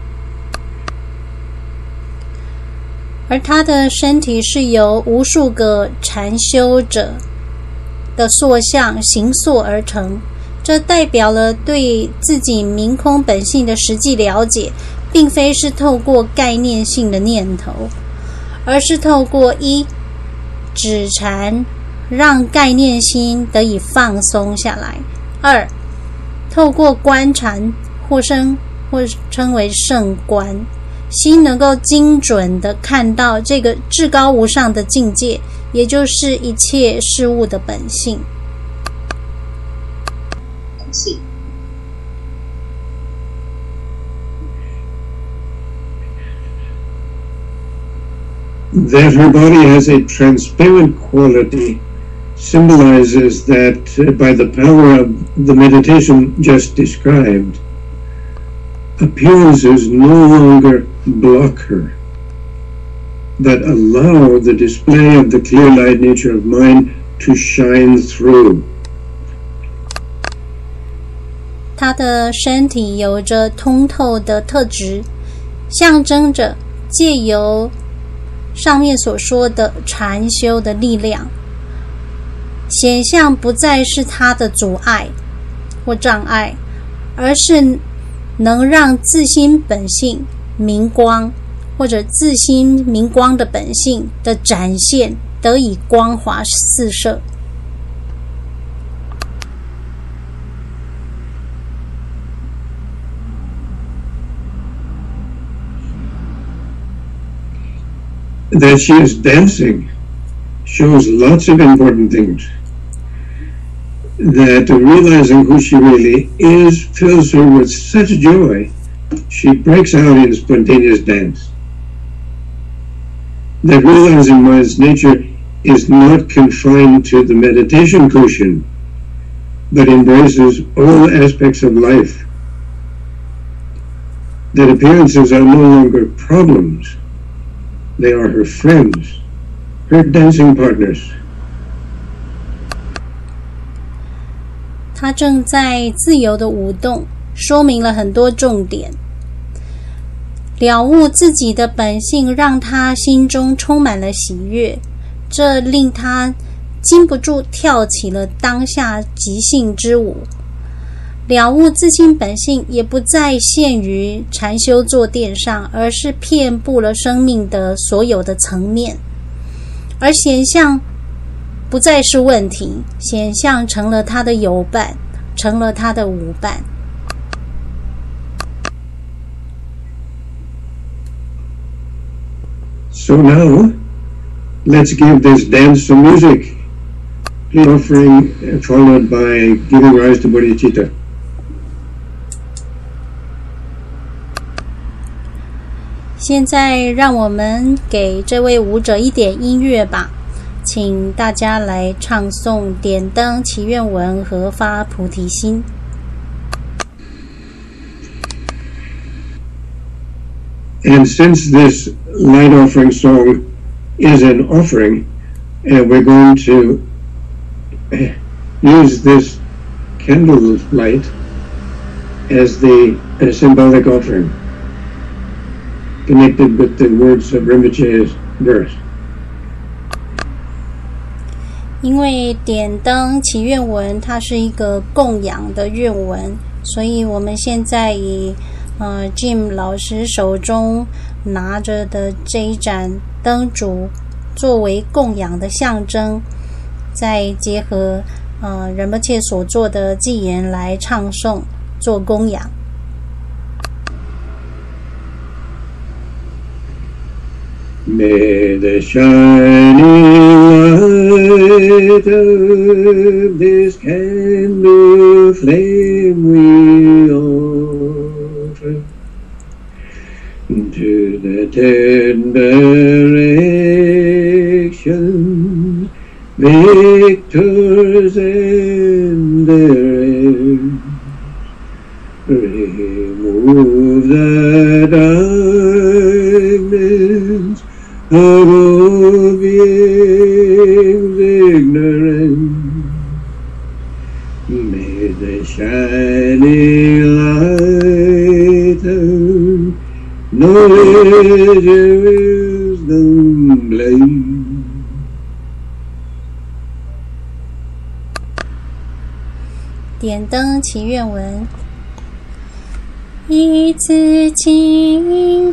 而他的身体是由无数个禅修者的塑像形塑而成，这代表了对自己明空本性的实际了解，并非是透过概念性的念头，而是透过一止禅，让概念心得以放松下来；二，透过观禅或称为圣观，心能够精准地看到这个至高无上的境界，也就是一切事物的本性。 That her body has a transparent quality symbolizes that by the power of the meditation just described, appearances no longer block her, but allow the display of the clear light nature of mind to shine through. 她的身体有着通透的特质，象征着借由上面所说的禅修的力量，显象不再是它的阻碍或障碍，而是能让自心本性明光，或者自心明光的本性的展现得以光华四射。 That she is dancing shows lots of important things. That realizing who she really is fills her with such joy, she breaks out in spontaneous dance. That realizing mind's nature is not confined to the meditation cushion, but embraces all aspects of life. That appearances are no longer problems. They are her friends, her dancing partners. 她正在自由的舞动，说明了很多重点。了悟自己的本性，让她心中充满了喜悦，这令她禁不住跳起了当下即兴之舞。了悟自心本性也不再限于禅修坐垫上，而是遍布了生命的所有的层面，而显象不再是问题，显象成了他的友伴，成了他的舞伴。 So now, let's give this dance some music. The offering followed by giving rise to bodhicitta. 现在让我们给这位舞者一点音乐吧，请大家来唱诵点灯祈愿文和发菩提心。 And since this light offering song is an offering, we're going to use this candle light as the symbolic offering, connected with the words of Rinpoche's verse. 因为点灯祈愿文它是一个供养的愿文，所以我们现在以Jim 老师手中拿着的这一盏灯烛作为供养的象征，再结合仁波切所做的偈言来唱诵做供养。 May the shining light of this candle flame we offer to the 10 directions, victors and their remove the darkness of all beings ignorant. May the shining light of knowledge and wisdom blaze. 点灯祈愿文。以此清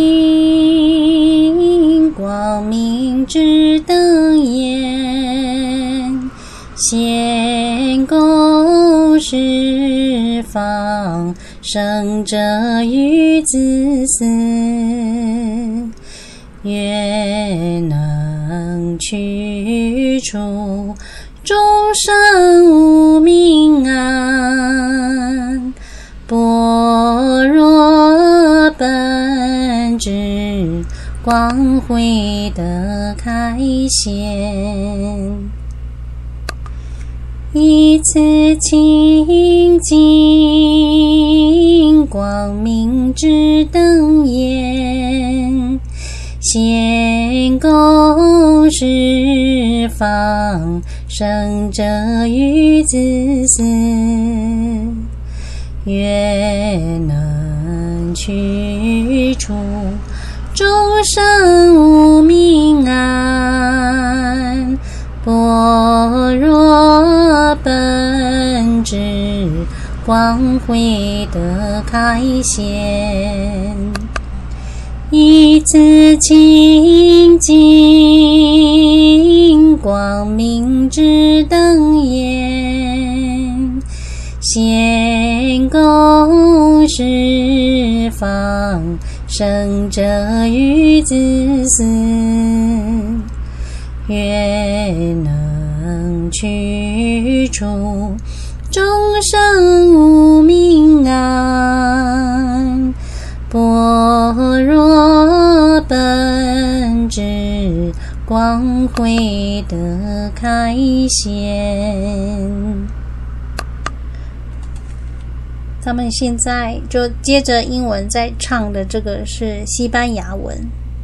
净光明之灯焰，显供十方圣者与子嗣，愿能去除众生无明暗，般若本质光辉的开显，以此清净光明之灯焰，显供十方圣者与子嗣，愿能去除众生无明暗，般若本质光辉的开显，以此清净光明之灯焰，显供十方圣者与子嗣，愿能去除众生无明暗，般若本质光辉的开显。他们现在就接着英文在唱的这个是西班牙文。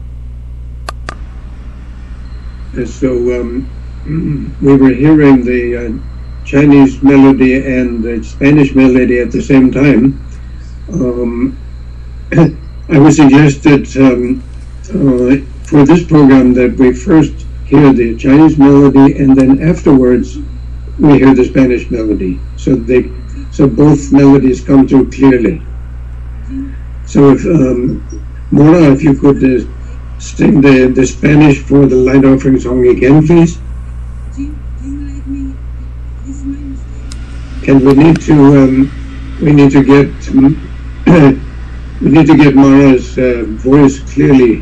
So we were hearing the Chinese melody and the Spanish melody at the same time. I would suggest that for this program that we first hear the Chinese melody and then afterwards we hear the Spanish melody, so both melodies come through clearly. So if Mora, if you could sing the Spanish for the light offering song again, please. And we need to get Mara's voice clearly.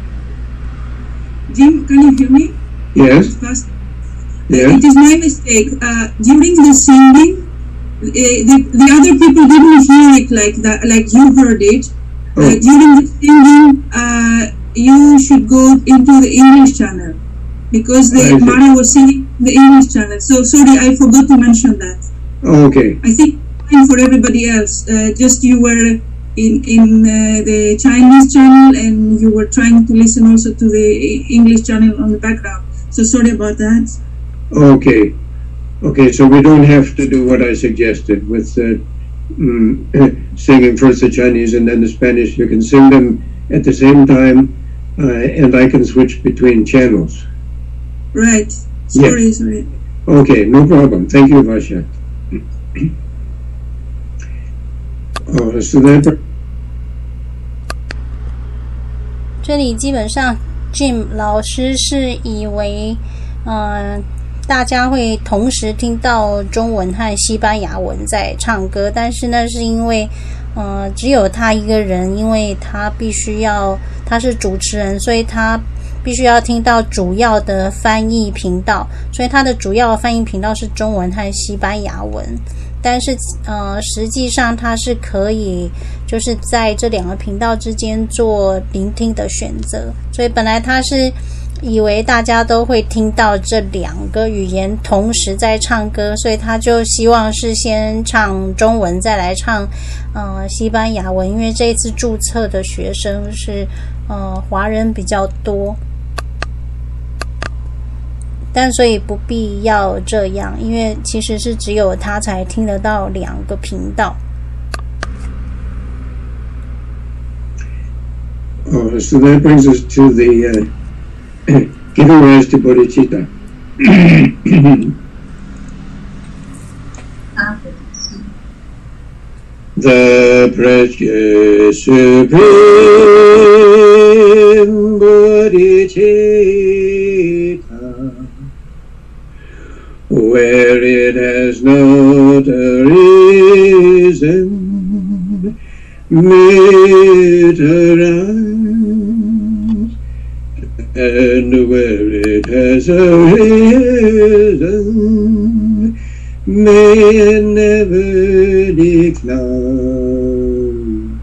Jim, can you hear me? Yes. Yeah. It is my mistake. During the singing, the other people didn't hear it like that, like you heard it. During the singing, you should go into the English channel because Mari was singing the English channel. So sorry, I forgot to mention that. Okay. I think fine for everybody else. Just you were in the Chinese channel and you were trying to listen also to the English channel on the background. So sorry about that. Okay. Okay, so we don't have to do what I suggested with singing first the Chinese and then the Spanish. You can sing them at the same time, and I can switch between channels. Right. Sorry, sorry. Okay, no problem. Thank you, Vasya. So that 这里基本上 Jim 老师是以为大家会同时听到中文和西班牙文在唱歌，但是那是因为只有他一个人，因为他是主持人，所以他必须要听到主要的翻译频道，所以他的主要翻译频道是中文和西班牙文。但是实际上他是可以就是在这两个频道之间做聆听的选择，所以本来他是以为大家都会听到这两个语言同时在唱歌，所以他就希望是先唱中文再来唱西班牙文，因为这一次注册的学生是华人比较多，但所以不必要这样，因为其实是只有他才听得到两个频道。 So that brings us to the giving rise to bodhicitta. The precious supreme bodhicitta, where it has not arisen, mid arise, and where it has arisen, may it never decline.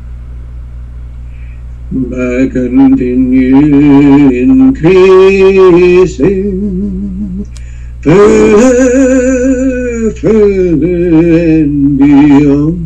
By continue increasing, further, further and beyond.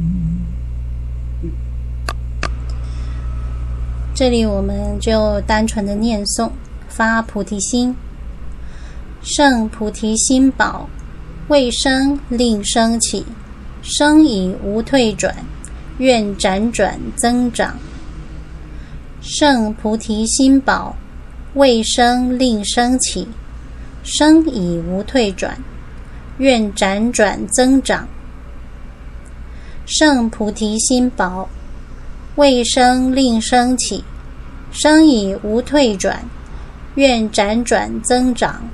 这里我们就单纯的念诵，发菩提心，圣菩提心宝，未生令生起，生已无退转，愿辗转增长。圣菩提心宝，未生令生起，生已无退转，愿辗转增长。圣菩提心宝，未生令生起，生已无退转，愿辗转增长。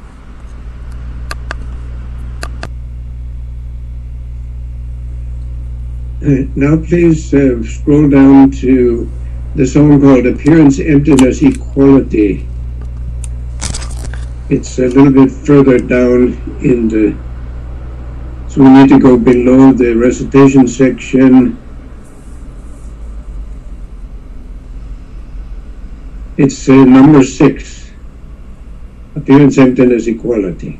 Now please scroll down to the song called Appearance, Emptiness, Equality. It's a little bit further down in the... So we need to go below the recitation section. It's number 6. Appearance, Emptiness, Equality.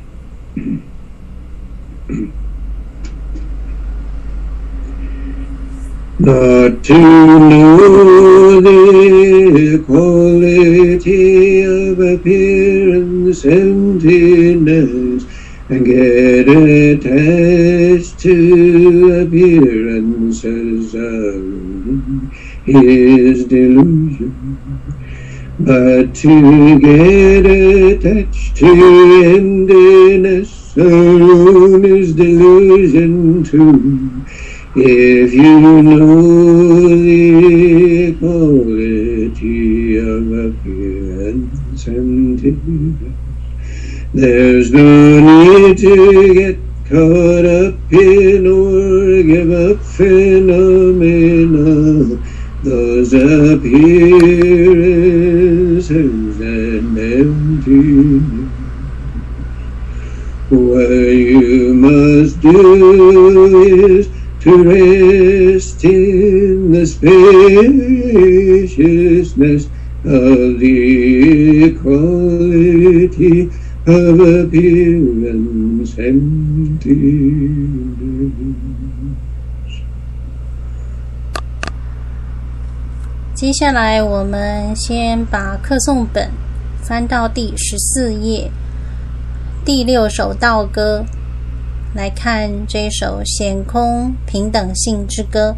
Not to know the equality of appearance, emptiness, and get attached to appearances alone is delusion. But to get attached to emptiness alone is delusion too. If you know the equality of appearance and emptiness, there's no need to get caught up in or give up phenomena. Those appearances and emptiness. What you must do is to rest in the spaciousness of the equality of appearance emptiness. 接下来我们先把课诵本翻到第14页，第6首道歌，来看这首显空平等性之歌。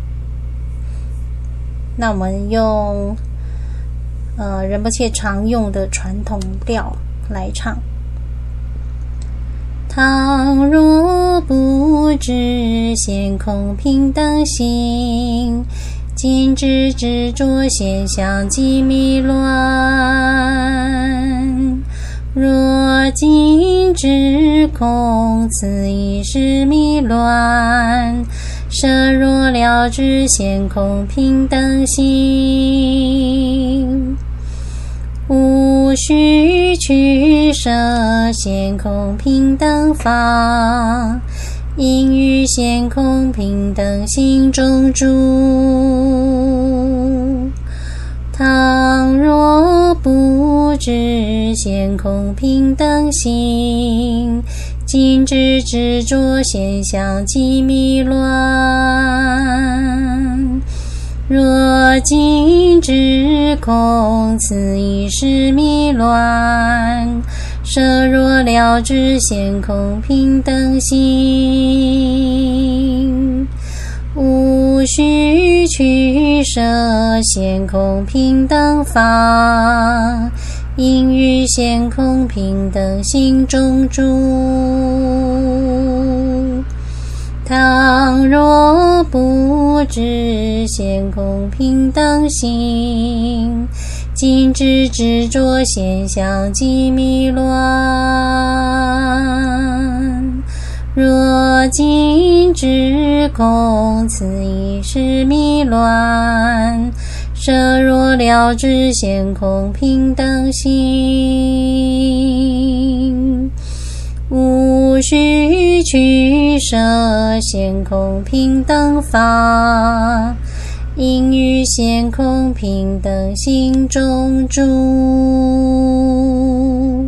那我们用仁波切常用的传统调来唱。倘若不知显空平等性，今之执着现象即迷乱。若今知空，此亦是迷乱。设若了知显空平等性，无需取舍显空平等法，应于显空平等性中住。倘若不知显空平等性，今之执着现象即迷乱。若今知空，此亦是迷乱。设若了知显空平等性，无需取舍显空平等法，应于显空平等性中住。倘若不知显空平等性，今之执着现象即迷乱。若今知空，此亦是迷乱。设若了知显空平等性，无需取舍显空平等法，应于显空平等性中住。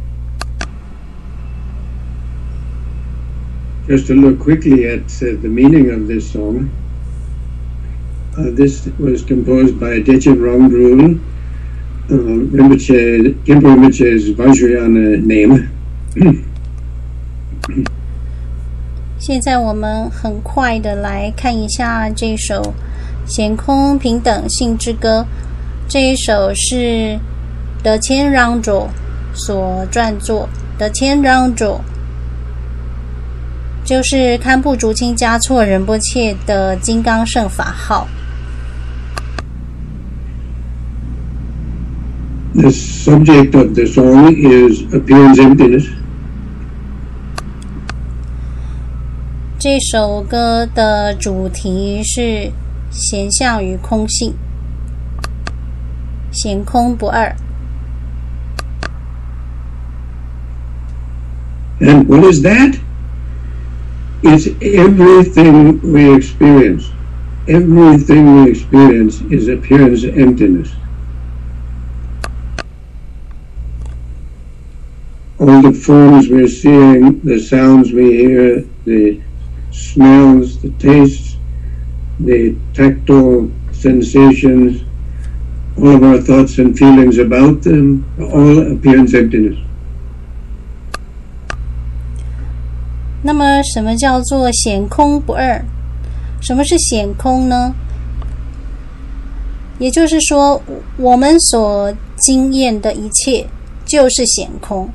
Just to look quickly at the meaning of this song. This was composed by Dechen Rongdrul, Khenpo Rinpoche's Vajrayana name. 现在我们很快的来看一下这首显空平等性之歌。这一首是Dechen Rongdrul所撰作。Dechen Rongdrul就是堪布竹清嘉措仁波切的金刚圣法号。 The subject of the song is appearance emptiness. 这首歌的主题是显相与空性，显空不二。 And what is that? It's everything we experience. Everything we experience is appearance emptiness. All the forms we're seeing, the sounds we hear, the smells, the tastes, the tactile sensations, all of our thoughts and feelings about them, all appearance emptiness. 那么什么叫做显空不二？什么是显空呢？也就是说，我们所经验的一切就是显空。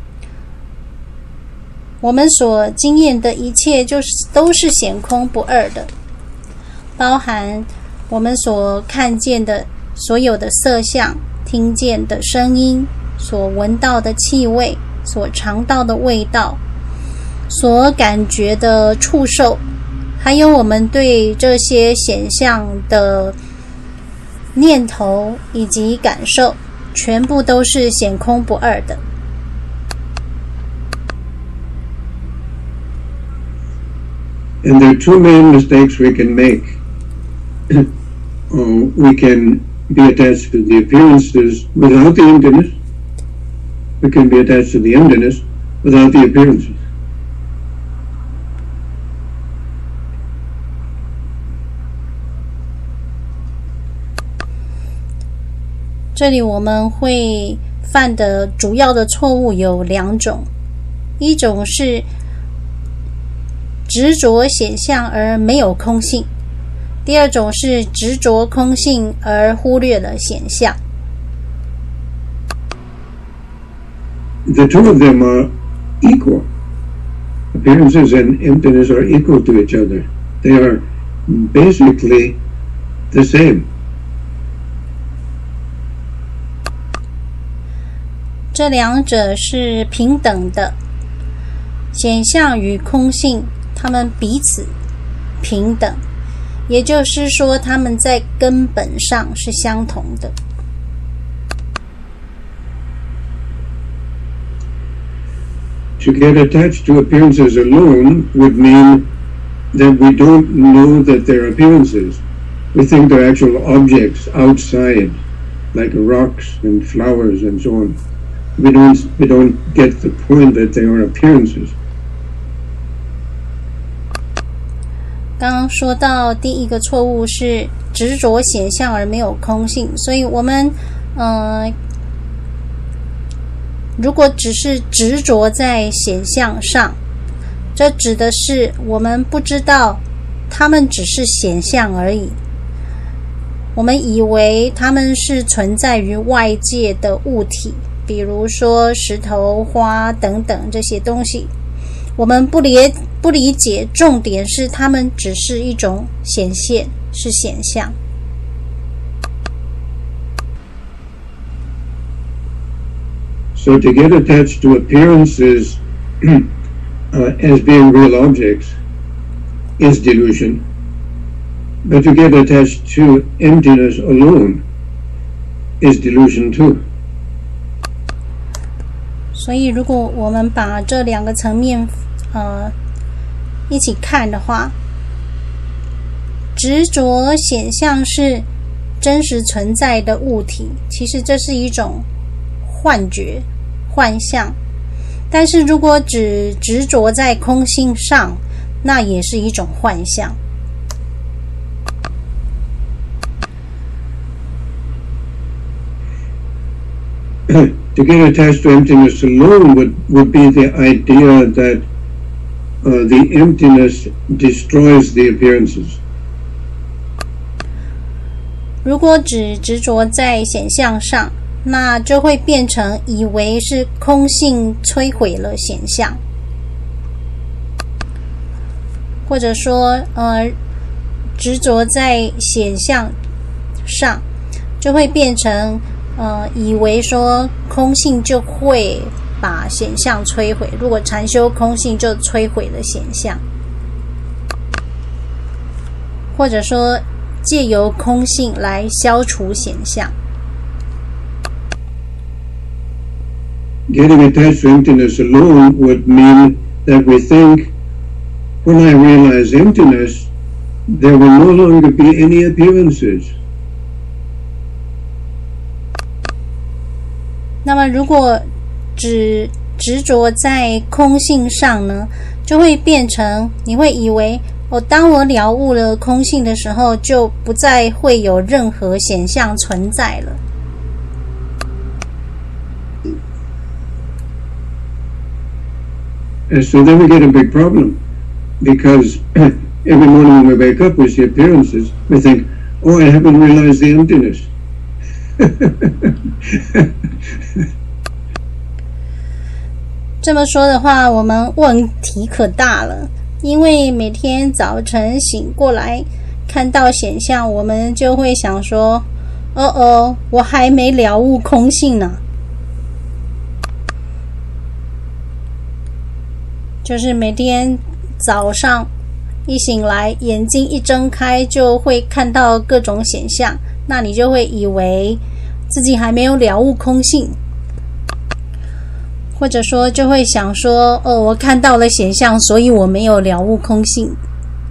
我们所经验的一切都是显空不二的，包含我们所看见的所有的色相，听见的声音，所闻到的气味，所尝到的味道，所感觉的触受，还有我们对这些显象的念头以及感受，全部都是显空不二的。 And there are two main mistakes we can make. We can be attached to the appearances without the emptiness. We can be attached to the emptiness without the appearances. 这里我们会犯的主要的错误有两种，一种是执着显相而没有空性，第二种是执着空性而忽略了显相。 The two of them are equal. Appearances and emptiness are equal to each other. They are basically the same. 这两者是平等的，显相与空性，它们彼此平等，也就是说，它们在根本上是相同的。 To get attached to appearances alone would mean that we don't know that they're appearances. We think they're actual objects outside, like rocks and flowers and so on. We don't get the point that they are appearances. 刚刚说到第一个错误是执着显相而没有空性，所以我们如果只是执着在显相上，这指的是我们不知道它们只是显相而已，我们以为它们是存在于外界的物体，比如说石头、花等等这些东西，我们不理解，重点是它们只是一种显现，是显相。 So to get attached to appearances as being real objects is delusion. But to get attached to emptiness alone is delusion too. 所以如果我们把这两个层面一起看的话，执着显相是真实存在的物体，其实这是一种幻觉、幻象。但是如果只执着在空性上，那也是一种幻象。 To get attached to emptiness alone would be the idea that the emptiness destroys the appearances. 如果只执着在显相上，那就会变成以为是空性摧毁了显相，或者说执着在显相上，就会变成以为说空性就会把显相摧毁，如果禅修空性就摧毁了显相，或者说借由空性来消除显相。 Getting attached to emptiness alone would mean that we think, when I realize emptiness, there will no longer be any appearances. 那么如果只执着在空性上呢，就会变成你会以为当我了悟了空性的时候，就不再会有任何显相存在了。 And so then we get a big problem, because every morning when we wake up we see appearances, we think, oh, I haven't realized the emptiness. 这么说的话，我们问题可大了，因为每天早晨醒过来看到显相，我们就会想说，我还没了悟空性呢。就是每天早上一醒来，眼睛一睁开就会看到各种显相，那你就会以为自己还没有了悟空性，或者说就会想说，我看到了显相，所以我没有了悟空性。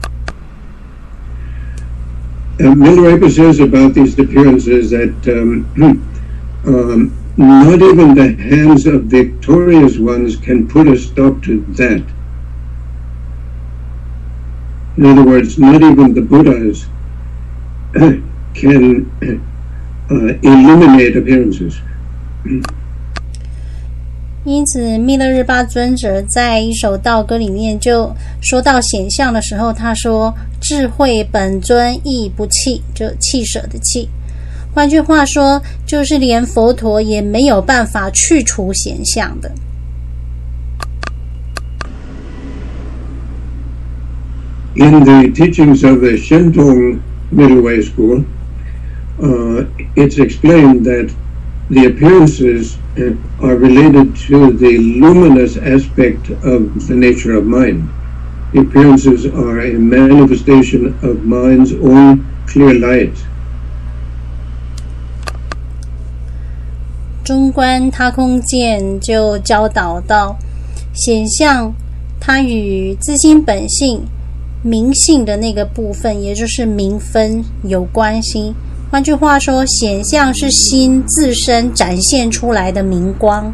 Milarepa says about these appearances that not even the hands of victorious ones can put a stop to that. In other words, not even the Buddhas can eliminate appearances. 因此，密勒日巴尊者在一首道歌里面就说到显相的时候，他说：“智慧本尊亦不弃，就弃舍的弃。”换句话说，就是连佛陀也没有办法去除显相的。 In the teachings of the Shentung Middle Way School, it's explained that the appearances are related to the luminous aspect of the nature of mind. The appearances are a manifestation of mind's own clear light. 中观他空见就教导到，显相它与自心本性明性的那个部分，也就是明分有关系。换句话说，显相是心自身展现出来的明光。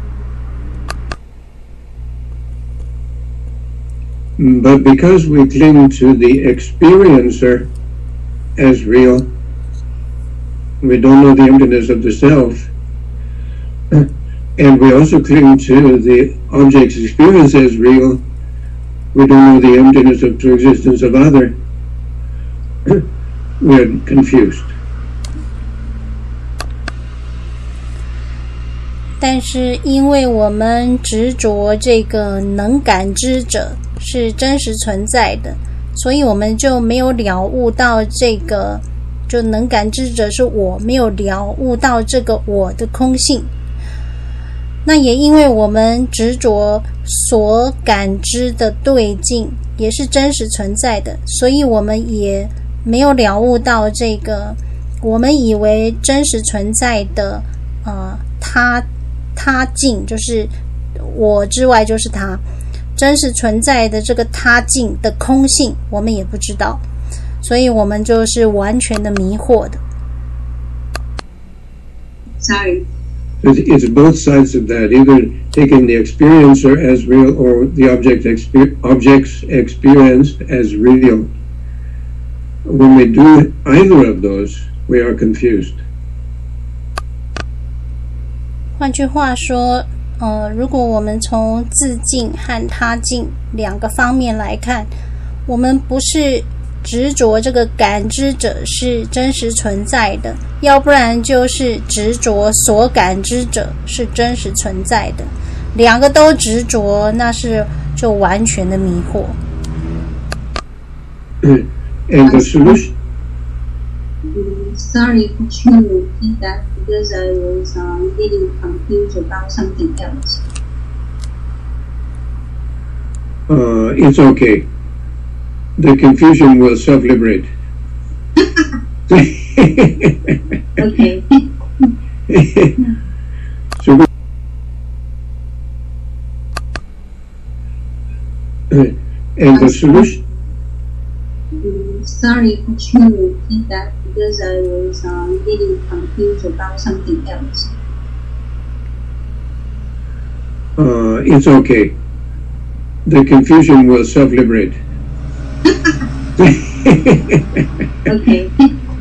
But because we cling to the experiencer as real, we don't know the emptiness of the self, and we also cling to the object's experience as real, we don't know the emptiness of true existence of other, we're confused. 但是因为我们执着这个能感知者是真实存在的，所以我们就没有了悟到这个就能感知者是我，没有了悟到这个我的空性。那也因为我们执着所感知的对境也是真实存在的，所以我们也没有了悟到这个我们以为真实存在的他境，就是我之外就是他，真实存在的这个他境的空性我们也不知道，所以我们就是完全的迷惑的。 Sorry. It's both sides of that, either taking the experiencer as real or the object's experienced as real. When we do either of those, we are confused. 换句话说，如果我们从自境和他境两个方面来看，我们不是执着这个感知者是真实存在的，要不然就是执着所感知者是真实存在的，两个都执着，那是就完全的迷惑。 And the solution? Sorry, could you repeat that because I was getting confused about something else. It's okay. The confusion will self-liberate. Okay. So, and the solution? Sorry, could you repeat that because I was getting confused about something else. It's okay. The confusion will self-liberate. Okay.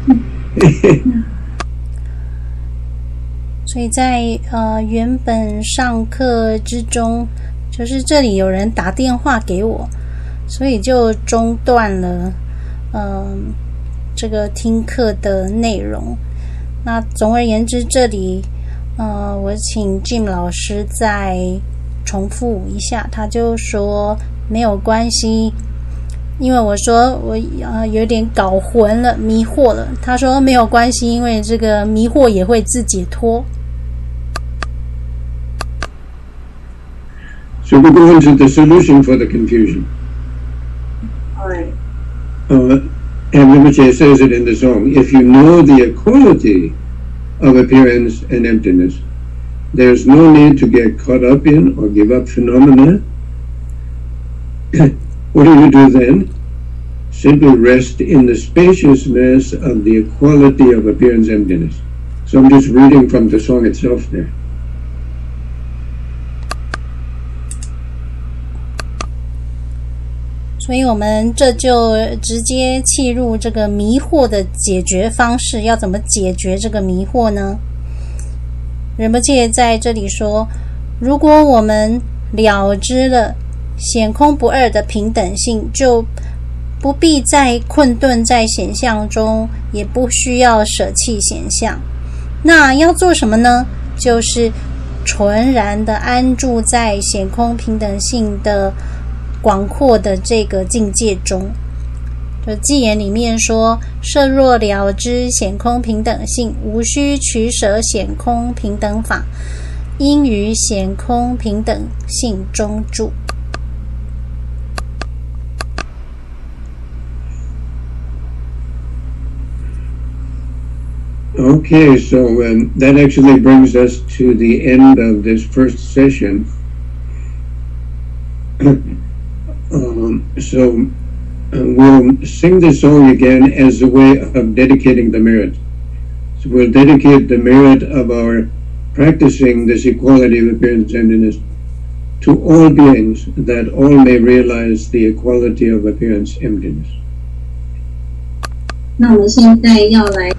所以在原本上课之中，就是这里有人打电话给我，所以就中断了这个听课的内容。那总而言之，这里我请 Jim 老师再重复一下，他就说没有关系，因为我说我有点搞混了，迷惑了。他说没有关系，因为这个迷惑也会自解脱。 So we go into the solution for the confusion. All right. And Rinpoche says it in the song, if you know the equality of appearance and emptiness, there's no need to get caught up in or give up phenomena. What do you do then? simply rest in the spaciousness of the equality of appearance emptiness. So I'm just reading from the song itself there. 所以我们这就直接切入这个迷惑的解决方式，要怎么解决这个迷惑呢？仁波切在这里说，如果我们了知了显空不二的平等性，就不必再困顿在显象中，也不需要舍弃显象。那要做什么呢？就是纯然的安住在显空平等性的广阔的这个境界中。就偈言里面说，设若了知显空平等性，无需取舍显空平等法，应于显空平等性中住。 Okay, so that actually brings us to the end of this first session. We'll sing this song again as a way of dedicating the merit. So we'll dedicate the merit of our practicing this equality of appearance emptiness to all beings, that all may realize the equality of appearance emptiness. 那我们现在要来，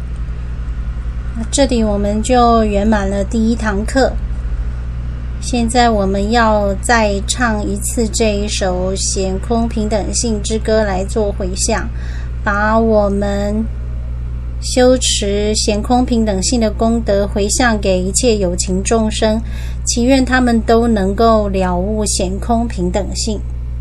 这里我们就圆满了第一堂课。现在我们要再唱一次这一首显空平等性之歌来做回向，把我们修持显空平等性的功德回向给一切有情众生，祈愿他们都能够了悟显空平等性。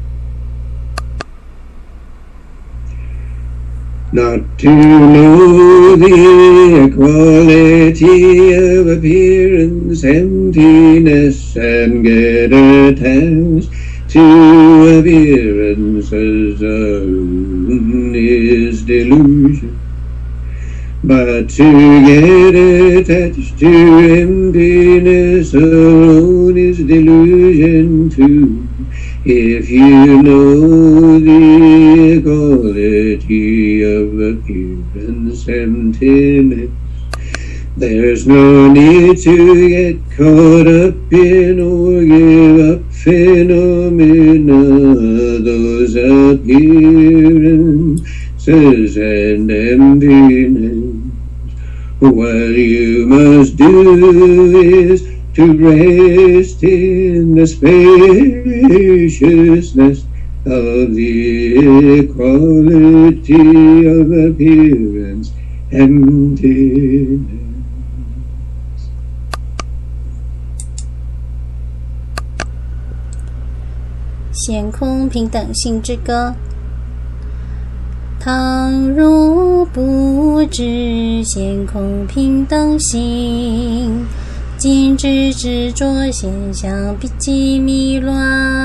Not to know the equality of appearance emptiness and get attached to appearances alone is delusion, but to get attached to emptiness alone is delusion too. If you know the equality of appearance emptiness, there's no need to get caught up in or give up phenomena. Those appearances and emptiness. What you must do is to rest in the spaciousness of the equality of appearance emptiness. 显空平等性之歌。倘若不知显空平等性，今之执着现象必极迷乱。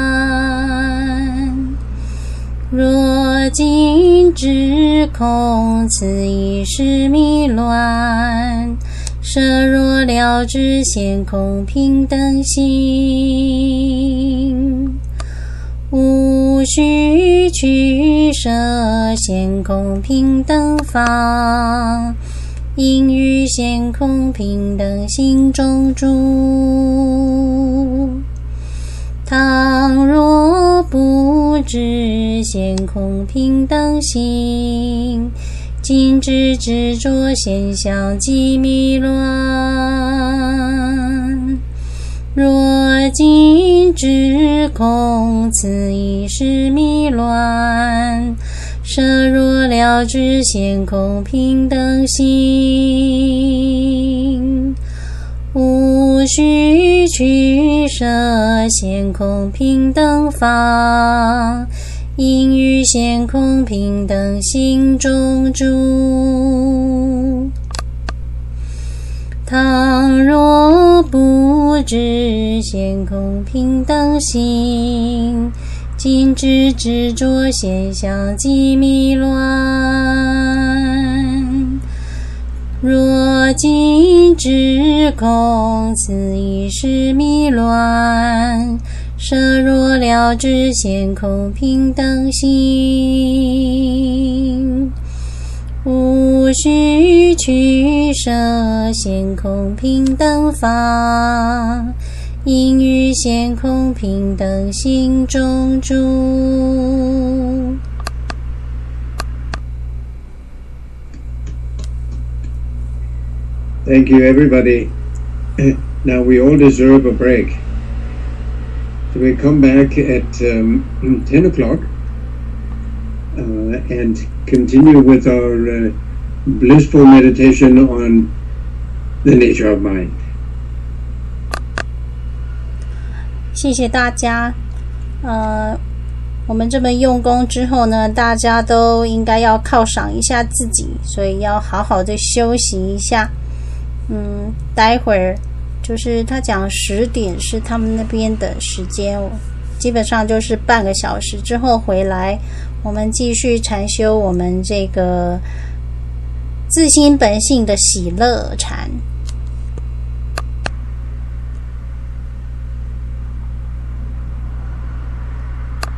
若今知空，此亦是迷乱。设若了知显空平等性，无需取舍显空平等法，应于显空平等性中住。倘若不知显空平等性，今之执着现象即迷乱。若今知空，此亦是迷乱。设若了知显空平等性，无需取舍显空平等法，应于显空平等性中住。倘若不知显空平等性，今之执着现象即迷乱。若今知空，此亦是迷乱。 摄若了知现空平等心，无需取舍现空平等法，应于现空平等心中住。 Thank you, everybody. Now we all deserve a break. So we come back at 10 o'clock and continue with our blissful meditation on the nature of mind. 谢谢大家。我们这么用功之后呢，大家都应该要犒赏一下自己，所以要好好的休息一下。待会儿就是他讲10点是他们那边的时间，基本上就是半个小时之后回来，我们继续禅修我们这个自心本性的喜乐禅。